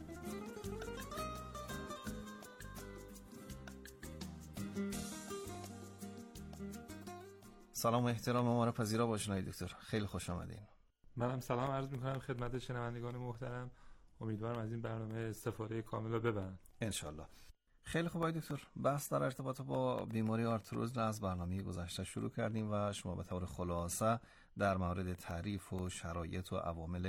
سلام و احترام ما را پذیرا باشین آقای دکتر. خیلی خوش آمدین. منم سلام عرض میکنم خدمت شنوندگان محترم. امیدوارم از این برنامه استفاده کامل رو ببرن انشالله. خیلی خوب آقای دکتر، بحث در ارتباط با بیماری آرتروز را از برنامه گذشته شروع کردیم و شما به طور خلاصه در مورد تعریف و شرایط و عوامل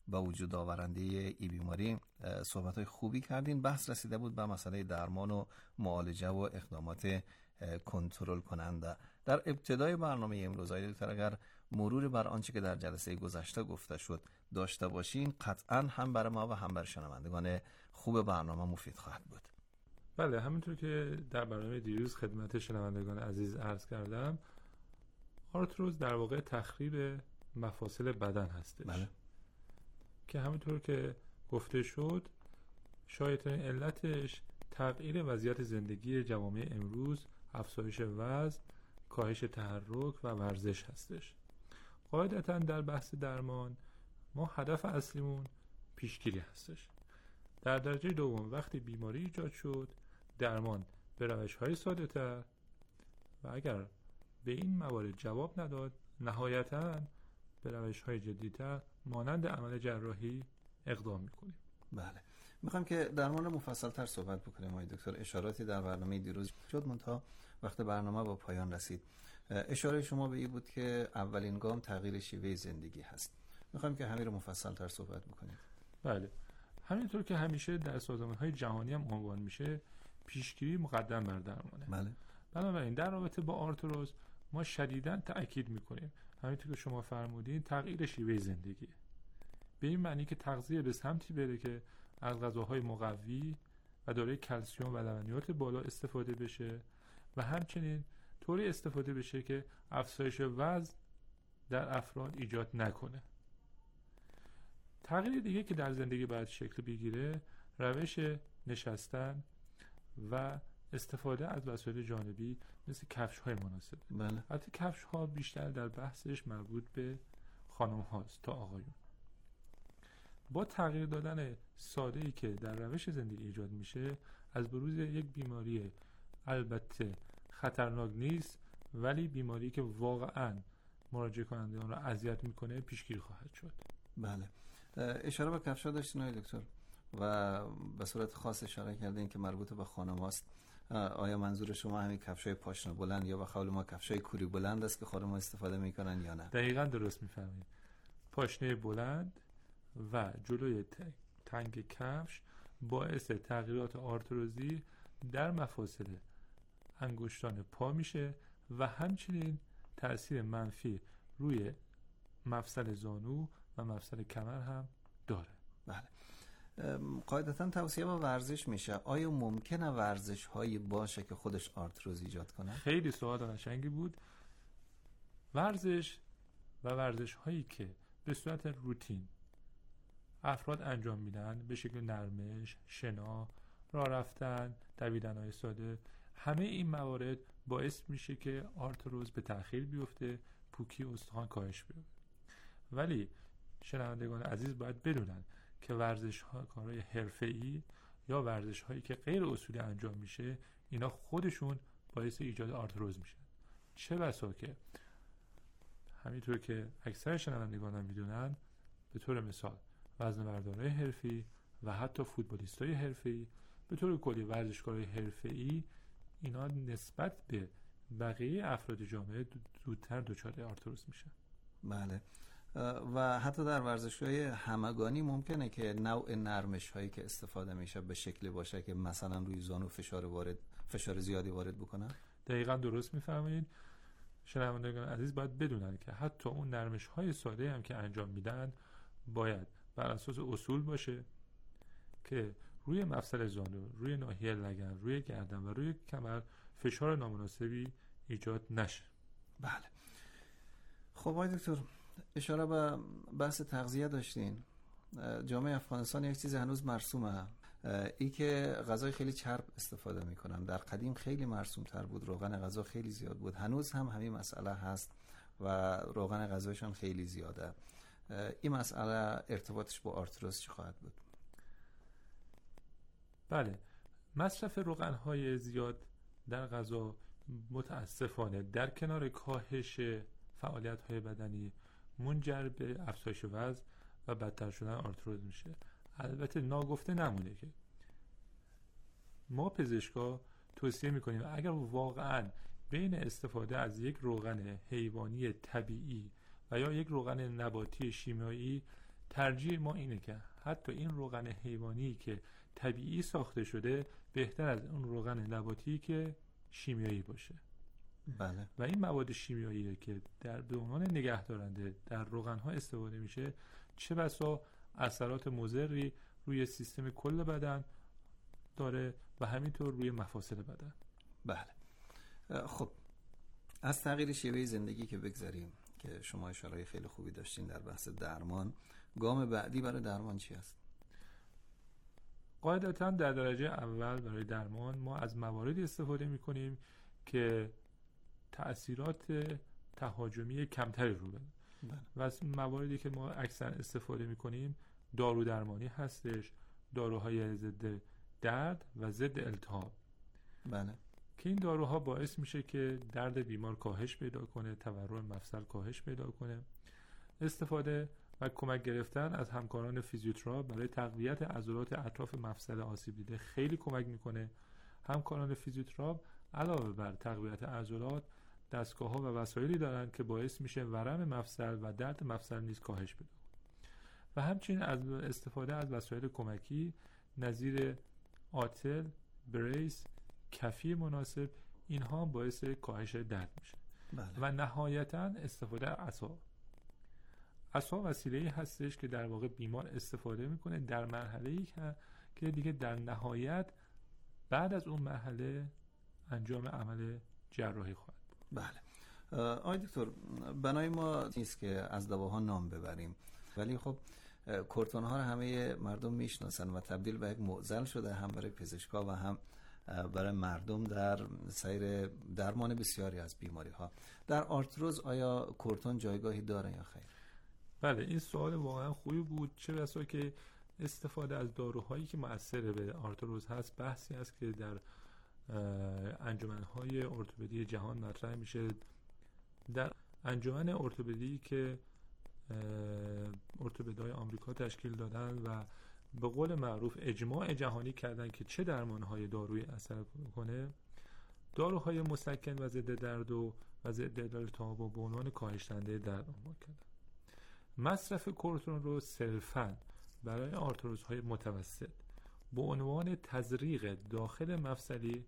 به وجود آورنده ای بیماری صحبت‌های خوبی کردین. بحث رسیده بود به مسئله درمان و معالجه و اقدامات کنترل کننده. در ابتدای برنامه امروز آقای دکتر اگر مرور بر آنچه که در جلسه گذشته گفته شد داشته باشین، قطعاً هم برای ما و هم برای شنوندگان خوب برنامه مفید خواهد بود. بله، همونطور که در برنامه دیروز خدمت شنوندگان عزیز عرض کردم، آرتروز در واقع تخریب مفاصل بدن هستش. بله. که همونطور که گفته شد شایدترین علتش تغییر وضعیت زندگی جوامع امروز، افزایش وزن، کاهش تحرک و ورزش هستش. قاعدتاً در بحث درمان ما هدف اصلیمون پیشگیری هستش. در درجه دوم وقتی بیماری ایجاد شد، درمان به روش‌های ساده‌تر و اگر به این موارد جواب نداد، نهایتاً به روش‌های جدی‌تر مانند عمل جراحی اقدام می‌کنیم. بله. میخوام که درمان مفصل تر صحبت بکنیم آقای دکتر. اشاراتی در برنامه دیروز شد، منتها وقت برنامه با پایان رسید. اشاره شما به این بود که اولین گام تغییر شیوه زندگی هست. میخوام که همین رو مفصل تر صحبت بکنیم. بله. همینطور که همیشه در سازمان‌های جهانی هم عنوان میشه، پیشگیری مقدم بر درمانه. بله. بنابراین در رابطه با آرتروز ما شدیداً تأکید میکنیم همینطور که شما فرمودین تغییر شیوه زندگی، به این معنی که تغذیه به سمتی بره که از غذاهای مقوی و دارای کلسیم و لبنیات بالا استفاده بشه و همچنین طوری استفاده بشه که افزایش وزن در افراد ایجاد نکنه. تغییر دیگه که در زندگی باید شکل بگیره روش نشستن و استفاده از وسایل جانبی مثل کفش های مناسب. بله. حتی کفش ها بیشتر در بحثش مربوط به خانم هاست تا آقایون. با تغییر دادن ساده ای که در روش زندگی ایجاد میشه، از بروز یک بیماری البته خطرناک نیست ولی بیماری که واقعا مراجع کنندگان را اذیت میکنه پیشگیری خواهد شد. بله. اشاره به کفش‌ها داشتین آقای دکتر و به صورت خاص اشاره کردین که مربوط به خانم هاست. آیا منظور شما همین کفشای پاشنه بلند یا به قول ما کفشای کوری بلند است که خانم‌ها استفاده میکنن یا نه؟ دقیقاً درست میفهمید. پاشنه بلند و جلوی تنگ کفش باعث تغییرات آرتروزی در مفاصل انگشتان پا میشه و همچنین تأثیر منفی روی مفصل زانو و مفصل کمر هم داره. بله. قاعدتاً توصیه با ورزش میشه. آیا ممکنه ورزش هایی باشه که خودش آرتروز ایجاد کنه؟ خیلی سوال قشنگی بود. ورزش و ورزش هایی که به صورت روتین افراد انجام میدن به شکل نرمش، شنا، راه رفتن، دویدن های ساده، همه این موارد باعث میشه که آرتروز به تأخیر بیفته، پوکی استخوان کاهش بیفته. ولی شنوندگان عزیز باید بدونن که ورزش ها کارهای حرفه‌ای یا ورزش هایی که غیر اصولی انجام میشه اینا خودشون باعث ایجاد آرتروز میشن. چه بسا که همینطور که اکثر شنوندگان هم میدونن، به طور مثال وزنه‌بردارای حرفه‌ای و حتی فوتبالیستای حرفه‌ای، به طور کلی ورزشکارای حرفه‌ای، اینا نسبت به بقیه افراد جامعه زودتر دچار آرتروز میشن. بله. و حتی در ورزش‌های همگانی ممکنه که نوع نرمش هایی که استفاده میشه به شکلی باشه که مثلا روی زانو فشار وارد فشار زیادی وارد بکنه. دقیقاً درست میفرمایید. شنوندگان عزیز باید بدونن که حتی اون نرمش های ساده هم که انجام میدن باید بر اساس اصول باشه که روی مفصل زانو، روی ناحیه لگن، روی گردن و روی کمر فشار نامناسبی ایجاد نشه. بله. خب آقای دکتر، اشاره به بحث تغذیه داشتین. جامعه افغانستان یک چیز هنوز مرسومه، ای که غذای خیلی چرب استفاده میکنن. در قدیم خیلی مرسوم تر بود، روغن غذا خیلی زیاد بود. هنوز هم همین مسئله هست و روغن غذایشان خیلی زیاده. این مسئله ارتباطش با آرتروز چی خواهد بود؟ بله، مصرف روغن‌های زیاد در غذا متاسفانه در کنار کاهش فعالیت‌های بدنی منجر به افزایش وزن و بدتر شدن آرتروز میشه. البته ناگفته نمونه که ما پزشکا توصیه میکنیم اگر واقعاً بین استفاده از یک روغن حیوانی طبیعی و یا یک روغن نباتی شیمیایی ترجیح ما اینه که حتی این روغن حیوانی که طبیعی ساخته شده بهتر از اون روغن نباتی که شیمیایی باشه. بله. و این مواد شیمیایی که در به عنوان نگهدارنده در روغن‌ها استفاده میشه چه بسا اثرات مضری روی سیستم کل بدن داره و همینطور روی مفاصل بدن. بله. خب از تغییر شیوه زندگی که بگذاریم که شما اشاره خیلی خوبی داشتین در بحث درمان، گام بعدی برای درمان چی است؟ قاعدتاً در درجه اول برای درمان ما از مواردی استفاده می‌کنیم که تأثیرات تهاجمی کمتری رو بدن. و از مواردی که ما اکثر استفاده می‌کنیم دارو درمانی هستش، داروهای ضد درد و ضد التهاب. بله. که این داروها باعث میشه که درد بیمار کاهش پیدا کنه، تورم مفصل کاهش پیدا کنه. استفاده و کمک گرفتن از همکاران فیزیوتراپ برای تقویت عضلات اطراف مفصل آسیب دیده خیلی کمک میکنه. همکاران فیزیوتراپ علاوه بر تقویت عضلات دستگاه‌ها و وسایلی دارن که باعث میشه ورم مفصل و درد مفصل نیز کاهش پیدا کنه. و همچنین از استفاده از وسایل کمکی نظیر آتل، بریس، کفی مناسب، اینها باعث کاهش درد میشه. بله. و نهایتاً استفاده عصا. عصا وسیله‌ای هستش که در واقع بیمار استفاده میکنه در مرحله‌ای که که دیگه در نهایت بعد از اون مرحله انجام عمل جراحی خواهد بود. بله. آقای دکتر، بنای ما نیست که از دواها نام ببریم، ولی خب کورتون ها رو همه مردم میشناسن و تبدیل به یک معضل شده هم برای پزشکا و هم برای مردم در سیر درمان بسیاری از بیماری ها. در آرتروز آیا کورتون جایگاهی داره یا خیر؟ بله، این سوال واقعا خوبی بود. چه بسا که استفاده از داروهایی که مؤثر به آرتروز هست بحثی است که در انجمنهای ارتوپدی جهان مطرح میشه. در انجمن ارتوپدی که ارتوپدهای آمریکا تشکیل دادن و به قول معروف اجماع جهانی کردن که چه درمانهای دارویی اثر کنه، داروهای مسکن و ضد درد و ضد التهاب و به عنوان کاهش دهنده درد عنوان کردن. مصرف کورتون رو صرفاً برای آرتروزهای متوسط به عنوان تزریق داخل مفصلی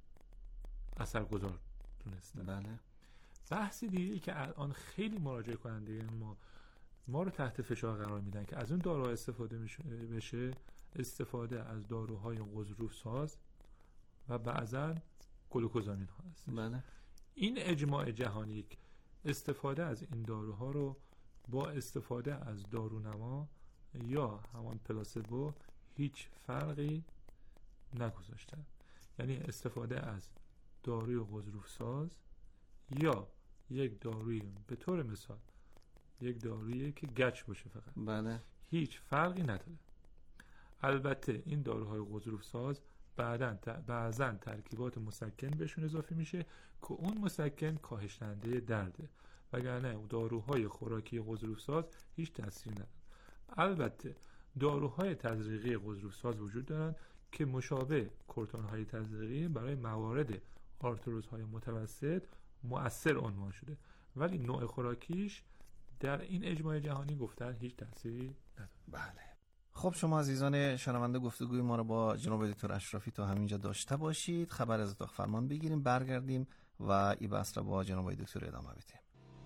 اثرگذار دونستن. بله. بحثی دیگه که الان خیلی مراجعه کننده ما ما رو تحت فشار قرار میدن که از اون داروها استفاده بشه، استفاده از داروهای غضروف ساز و بعضاً گلوکوزامین ها هست. بله. این اجماع جهانی استفاده از این داروها رو با استفاده از دارونما یا همان پلاسبو هیچ فرقی نگذاشتن. یعنی استفاده از داروی غضروف ساز یا یک داروی به طور مثال یک دارویی که گچ باشه فقط، بله، هیچ فرقی نداره. البته این داروهای غضروف ساز بعداً بعضاً ترکیبات مسکن بهشون اضافه میشه که اون مسکن کاهش دهنده درده، وگرنه داروهای خوراکی غضروف ساز هیچ تأثیر نداره. البته داروهای تزریقی غضروف ساز وجود دارن که مشابه کورتون‌های تزریقی برای موارد آرتروزهای متوسط مؤثر عنوان شده، ولی نوع خوراکیش در این اجماع جهانی گفتن هیچ تأثیری نداره. بله. خب شما عزیزان شنونده گفتگوی ما رو با جناب دکتر اشرافی تا همینجا داشته باشید. خبر از اتاق فرمان بگیریم، برگردیم و این بحث رو با جناب دکتر ادامه بدیم.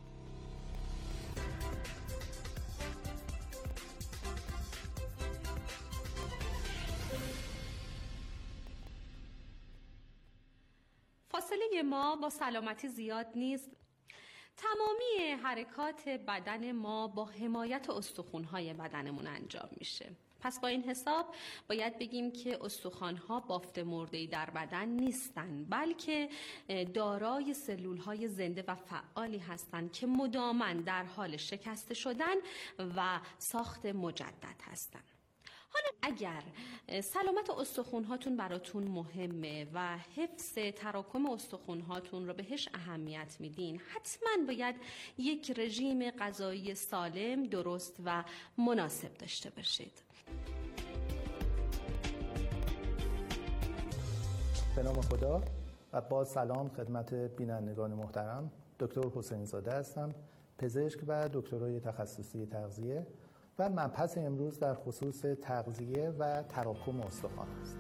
فاصله ما با سلامتی زیاد نیست. تمامی حرکات بدن ما با حمایت استخوان‌های بدنمون انجام میشه. پس با این حساب باید بگیم که استخوان‌ها بافت مرده‌ای در بدن نیستن، بلکه دارای سلول‌های زنده و فعالی هستند که مداماً در حال شکسته شدن و ساخت مجدد هستند. حالا اگر سلامت استخوان‌هاتون براتون مهمه و حفظ تراکم استخوان‌هاتون رو بهش اهمیت میدین، حتما باید یک رژیم غذایی سالم، درست و مناسب داشته باشید. به نام خدا و با سلام خدمت بینندگان محترم. دکتر حسین زاده هستم، پزشک و دکترای تخصصی تغذیه و مبحث امروز در خصوص تغذیه و تراکم استخوان است.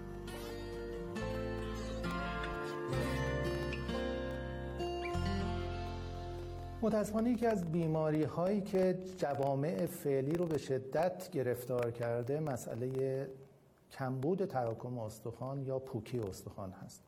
متاسفانه یکی از بیماری هایی که جوامع فعلی رو به شدت گرفتار کرده مسئله کمبود تراکم استخوان یا پوکی استخوان هست.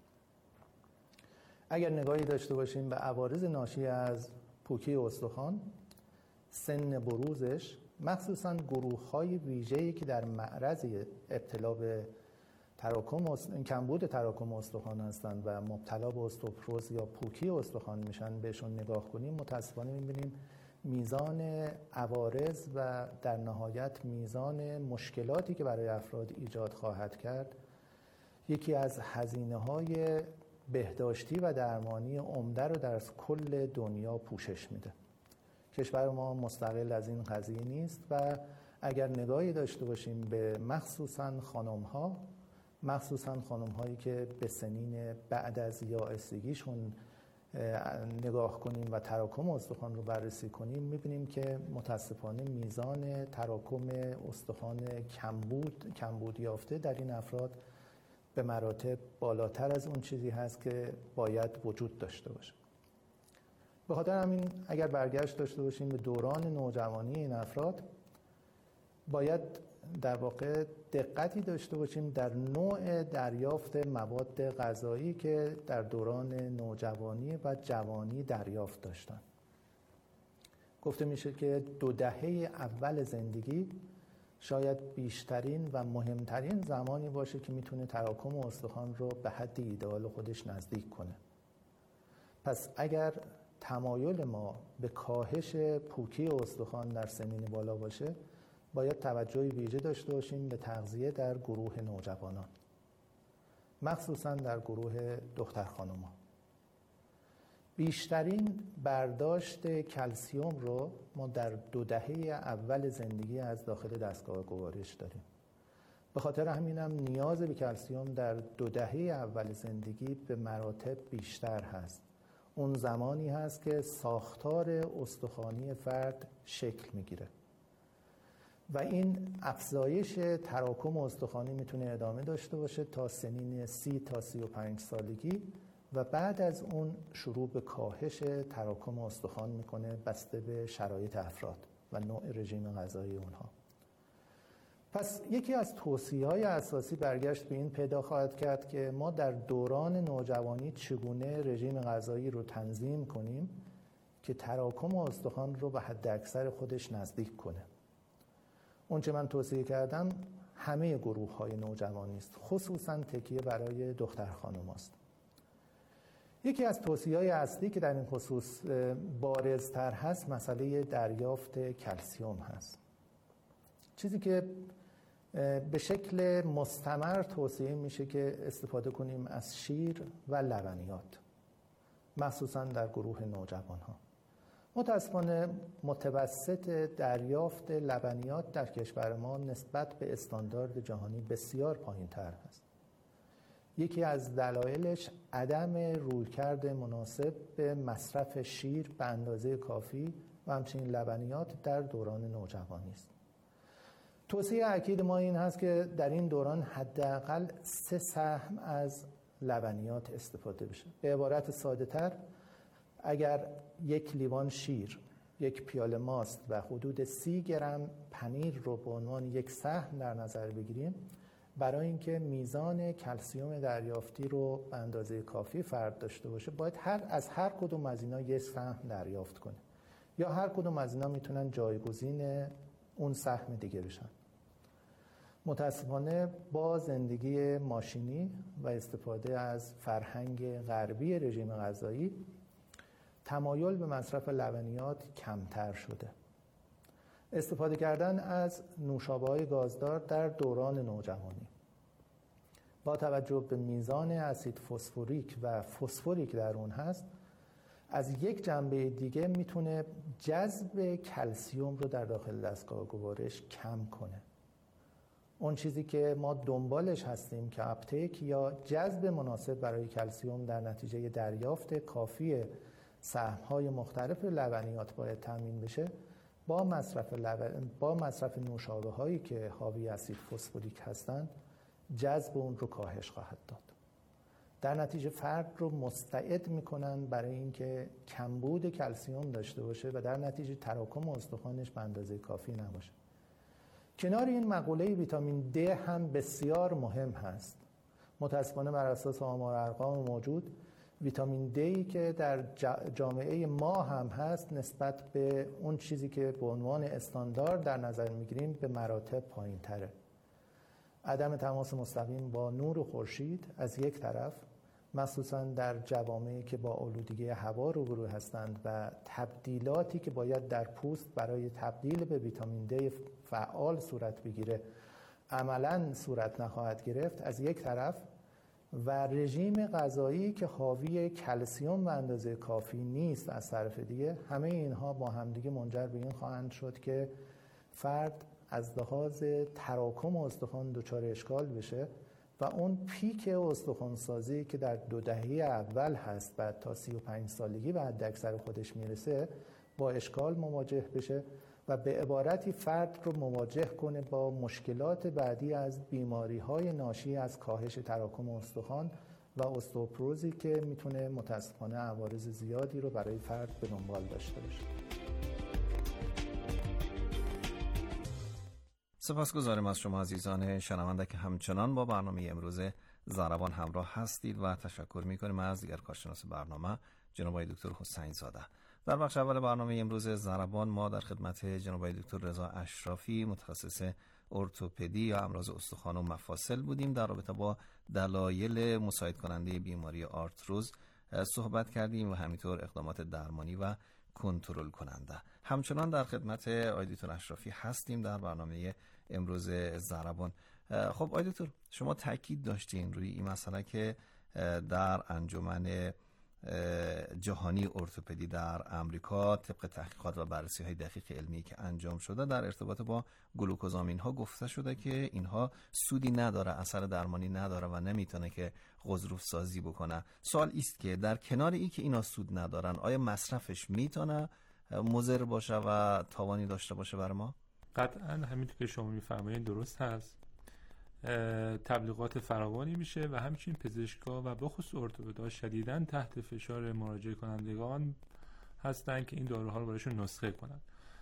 اگر نگاهی داشته باشیم به عوارض ناشی از پوکی استخوان، سن بروزش، مخصوصاً گروه‌های ویژه‌ای که در معرض ابتلا به تراکم است... کمبود تراکم استخوان هستند و مبتلا به استوپروز یا پوکی استخوان میشن، بهشون نگاه کنیم متاسفانه می‌بینیم میزان عوارض و در نهایت میزان مشکلاتی که برای افراد ایجاد خواهد کرد یکی از هزینه‌های بهداشتی و درمانی عمده رو در کل دنیا پوشش میده. کشور ما مستقل از این قضیه نیست و اگر نگاهی داشته باشیم به مخصوصاً خانم‌ها، مخصوصاً خانم‌هایی که به سنین بعد از یائسگیشون نگاه کنیم و تراکم استخوان رو بررسی کنیم، می‌بینیم که متاسفانه میزان تراکم استخوان کمبود کمبود یافته در این افراد به مراتب بالاتر از اون چیزی هست که باید وجود داشته باشه. به خاطر همین اگر برگشت داشته باشیم به دوران نوجوانی این افراد، باید در واقع دقتی داشته باشیم در نوع دریافت مواد غذایی که در دوران نوجوانی و جوانی دریافت داشتن. گفته میشه که دو دهه اول زندگی شاید بیشترین و مهمترین زمانی باشه که میتونه تراکم استخوان رو به حد ایدئال خودش نزدیک کنه. پس اگر تمایل ما به کاهش پوکی استخوان در سنین بالا باشه، باید توجه ویژه داشته باشیم به تغذیه در گروه نوجوانان، مخصوصا در گروه دختر خانوما. بیشترین برداشت کلسیوم رو ما در دو دهه اول زندگی از داخل دستگاه گوارش داریم. به خاطر همینم نیاز به کلسیوم در دو دهه اول زندگی به مراتب بیشتر هست. اون زمانی هست که ساختار استخوانی فرد شکل میگیره و این افزایش تراکم استخوانی میتونه ادامه داشته باشه تا سنین سی تا سی و پنج سالگی و بعد از اون شروع به کاهش تراکم استخوان میکنه بسته به شرایط افراد و نوع رژیم غذایی اونها. پس یکی از توصیه‌های اساسی برگشت به این پیدا خواهد کرد که ما در دوران نوجوانی چگونه رژیم غذایی رو تنظیم کنیم که تراکم استخوان رو به حد اکثر خودش نزدیک کنه. اون چه من توصیه کردم همه گروه‌های نوجوانی است، خصوصاً تکیه برای دختر خانم است. یکی از توصیه‌های اصلی که در این خصوص بارزتر هست مسئله دریافت کلسیوم هست. چیزی که به شکل مستمر توصیه میشه که استفاده کنیم از شیر و لبنیات، مخصوصاً در گروه نوجوان‌ها. متاسفانه متوسط دریافت لبنیات در کشور ما نسبت به استاندارد جهانی بسیار پایین‌تر است. یکی از دلایلش عدم رویکرد مناسب به مصرف شیر به اندازه کافی و همچنین لبنیات در دوران نوجوانی است. توصیه اکید ما این هست که در این دوران حداقل سه سهم از لبنیات استفاده بشه. به عبارت ساده تر، اگر یک لیوان شیر، یک پیاله ماست و حدود سی گرم پنیر رو به عنوان یک سهم در نظر بگیریم، برای اینکه میزان کلسیوم دریافتی رو به اندازه کافی فرد داشته باشه، باید هر از هر کدوم از اینا یک سهم دریافت کنه، یا هر کدوم از اینا میتونن جایگزین اون سهم دیگه بشن. متاسفانه با زندگی ماشینی و استفاده از فرهنگ غربی رژیم غذایی، تمایل به مصرف لبنیات کمتر شده. استفاده کردن از نوشابه‌های گازدار در دوران نوجوانی با توجه به میزان اسید فسفوریک و فسفوریک در اون هست، از یک جنبه دیگه میتونه جذب کلسیوم رو در داخل دستگاه گوارش کم کنه. اون چیزی که ما دنبالش هستیم که اپتیک یا جذب مناسب برای کلسیوم در نتیجه دریافت کافی سهم‌های مختلف لبنیات باید تامین بشه، با مصرف لبن با مصرف نوشابه هایی که حاوی اسید فسفوریک هستند جذب اون رو کاهش خواهد داد. در نتیجه فرد رو مستعد میکنن برای اینکه کمبود کلسیم داشته باشه و در نتیجه تراکم استخوانش به اندازه کافی نباشه. کنار این مقوله ویتامین د هم بسیار مهم هست. متاسفانه بر اساس آمار ارقام موجود ویتامین دی که در جامعه ما هم هست نسبت به اون چیزی که به عنوان استاندارد در نظر میگیریم به مراتب پایین تره. عدم تماس مستقیم با نور خورشید از یک طرف، مخصوصا در جوامعی که با آلودگی هوا روبرو هستند و تبدیلاتی که باید در پوست برای تبدیل به ویتامین دی فعال صورت بگیره عملاً صورت نخواهد گرفت از یک طرف، و رژیم غذایی که حاوی کلسیم به اندازه کافی نیست از طرف دیگه، همه اینها با همدیگه منجر به این خواهند شد که فرد از لحاظ تراکم استخوان دچار اشکال بشه و اون پیک استخوان‌سازی که در دو دهه اول هست بعد تا سی و پنج سالگی به حد اکثر خودش میرسه با اشکال مواجه بشه و به عبارتی فرد رو مواجه کنه با مشکلات بعدی از بیماری‌های ناشی از کاهش تراکم استخوان و استئوپروزی که میتونه متاسفانه عوارض زیادی رو برای فرد به دنبال داشته باشه. سپاسگزارم از شما عزیزان شنونده که همچنان با برنامه امروز ضربان همراه هستید و تشکر میکنیم از دیگر کارشناس برنامه جناب آقای دکتر حسین زاده. در بخش اول برنامه امروز ضربان ما در خدمت جناب آقای دکتر رضا اشرافی متخصص ارتوپدی یا امراض استخوان و مفاصل بودیم. در رابطه با دلایل مساعد کننده بیماری آرتروز صحبت کردیم و همینطور اقدامات درمانی و کنترل کننده. همچنان در خدمت آقای دکتر اشرافی هستیم در برنامه امروز ضربان. خب آقای دکتر، شما تاکید داشتین روی این مسئله که در انجمن جهانی ارتوپدی در امریکا طبق تحقیقات و بررسی های دقیق علمی که انجام شده در ارتباط با گلوکوزامین ها گفته شده که اینها سودی نداره، اثر درمانی نداره و نمیتونه که غضروف سازی بکنه. سوال است که در کنار این که اینا سود ندارن آیا مصرفش میتونه مضر باشه و تاوانی داشته باشه بر ما؟ قطعا همینطور که شما میفرمایید درست هست. تبلیغات فراوانی میشه و همچنین پزشکا و بخصوص ارتوپدها شدیداً تحت فشار مراجعه کنندگان هستن که این داروها رو براشون نسخه کنن.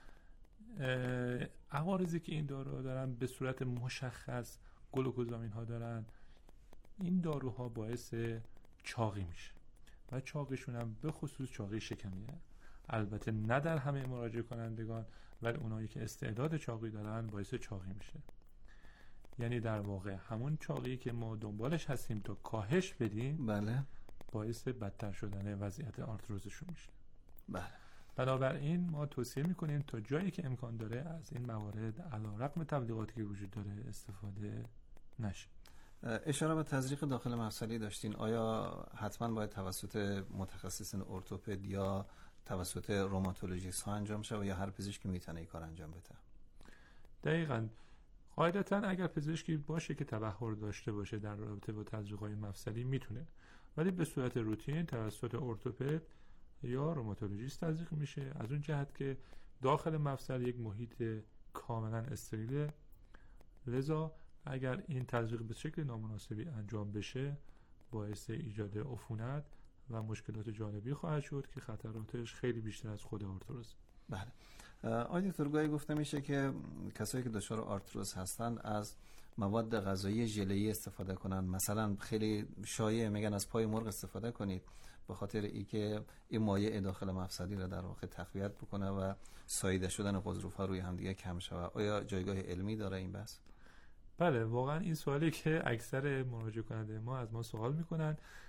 عوارضی که این داروها دارن به صورت مشخص گلوکوزامین ها دارن، این داروها باعث چاقی میشه و چاقیشون هم به خصوص چاقی شکمیه. البته نه در همه مراجعه کنندگان، ولی اونایی که استعداد چاقی دارن باعث چاقی میشه. یعنی در واقع همون چاقی که ما دنبالش هستیم تا کاهش بدیم، بله، باعث بدتر شدن وضعیت آرتروزشون میشه. بله. بنابراین ما توصیه میکنیم تا جایی که امکان داره از این موارد علیرغم تبلیغاتی که وجود داره استفاده نشه. اشاره به تزریق داخل مفصلی داشتین. آیا حتما باید توسط متخصصین ارتوپد یا توسط روماتولوژیست ها انجام شه یا هر پزشکی میتونه این کار انجام بده؟ دقیقاً. قاعدتاً اگر پزشکی باشه که تبحر داشته باشه در رابطه با تزریق‌های مفصلی میتونه، ولی به صورت روتین توسط ارتوپد یا روماتولوژیست تزریق میشه، از اون جهت که داخل مفصل یک محیط کاملا استریله. لذا اگر این تزریق به شکل نامناسبی انجام بشه باعث ایجاد عفونت و مشکلات جانبی خواهد شد که خطراتش خیلی بیشتر از خود آرتروز. بله. آقای دکتر گاهی گفته میشه که کسایی که دچار آرتروز هستن از مواد غذایی ژله‌ای استفاده کنن. مثلا خیلی شایع میگن از پای مرغ استفاده کنید به خاطر اینکه این مایع داخل مفصلی رو در واقع تقویت بکنه و ساییده شدن غضروف‌ها روی هم دیگه کم شود. آیا جایگاه علمی داره این بحث؟ بله، واقعا این سوالی که اکثر مراجعه کننده ما از ما سوال میکنن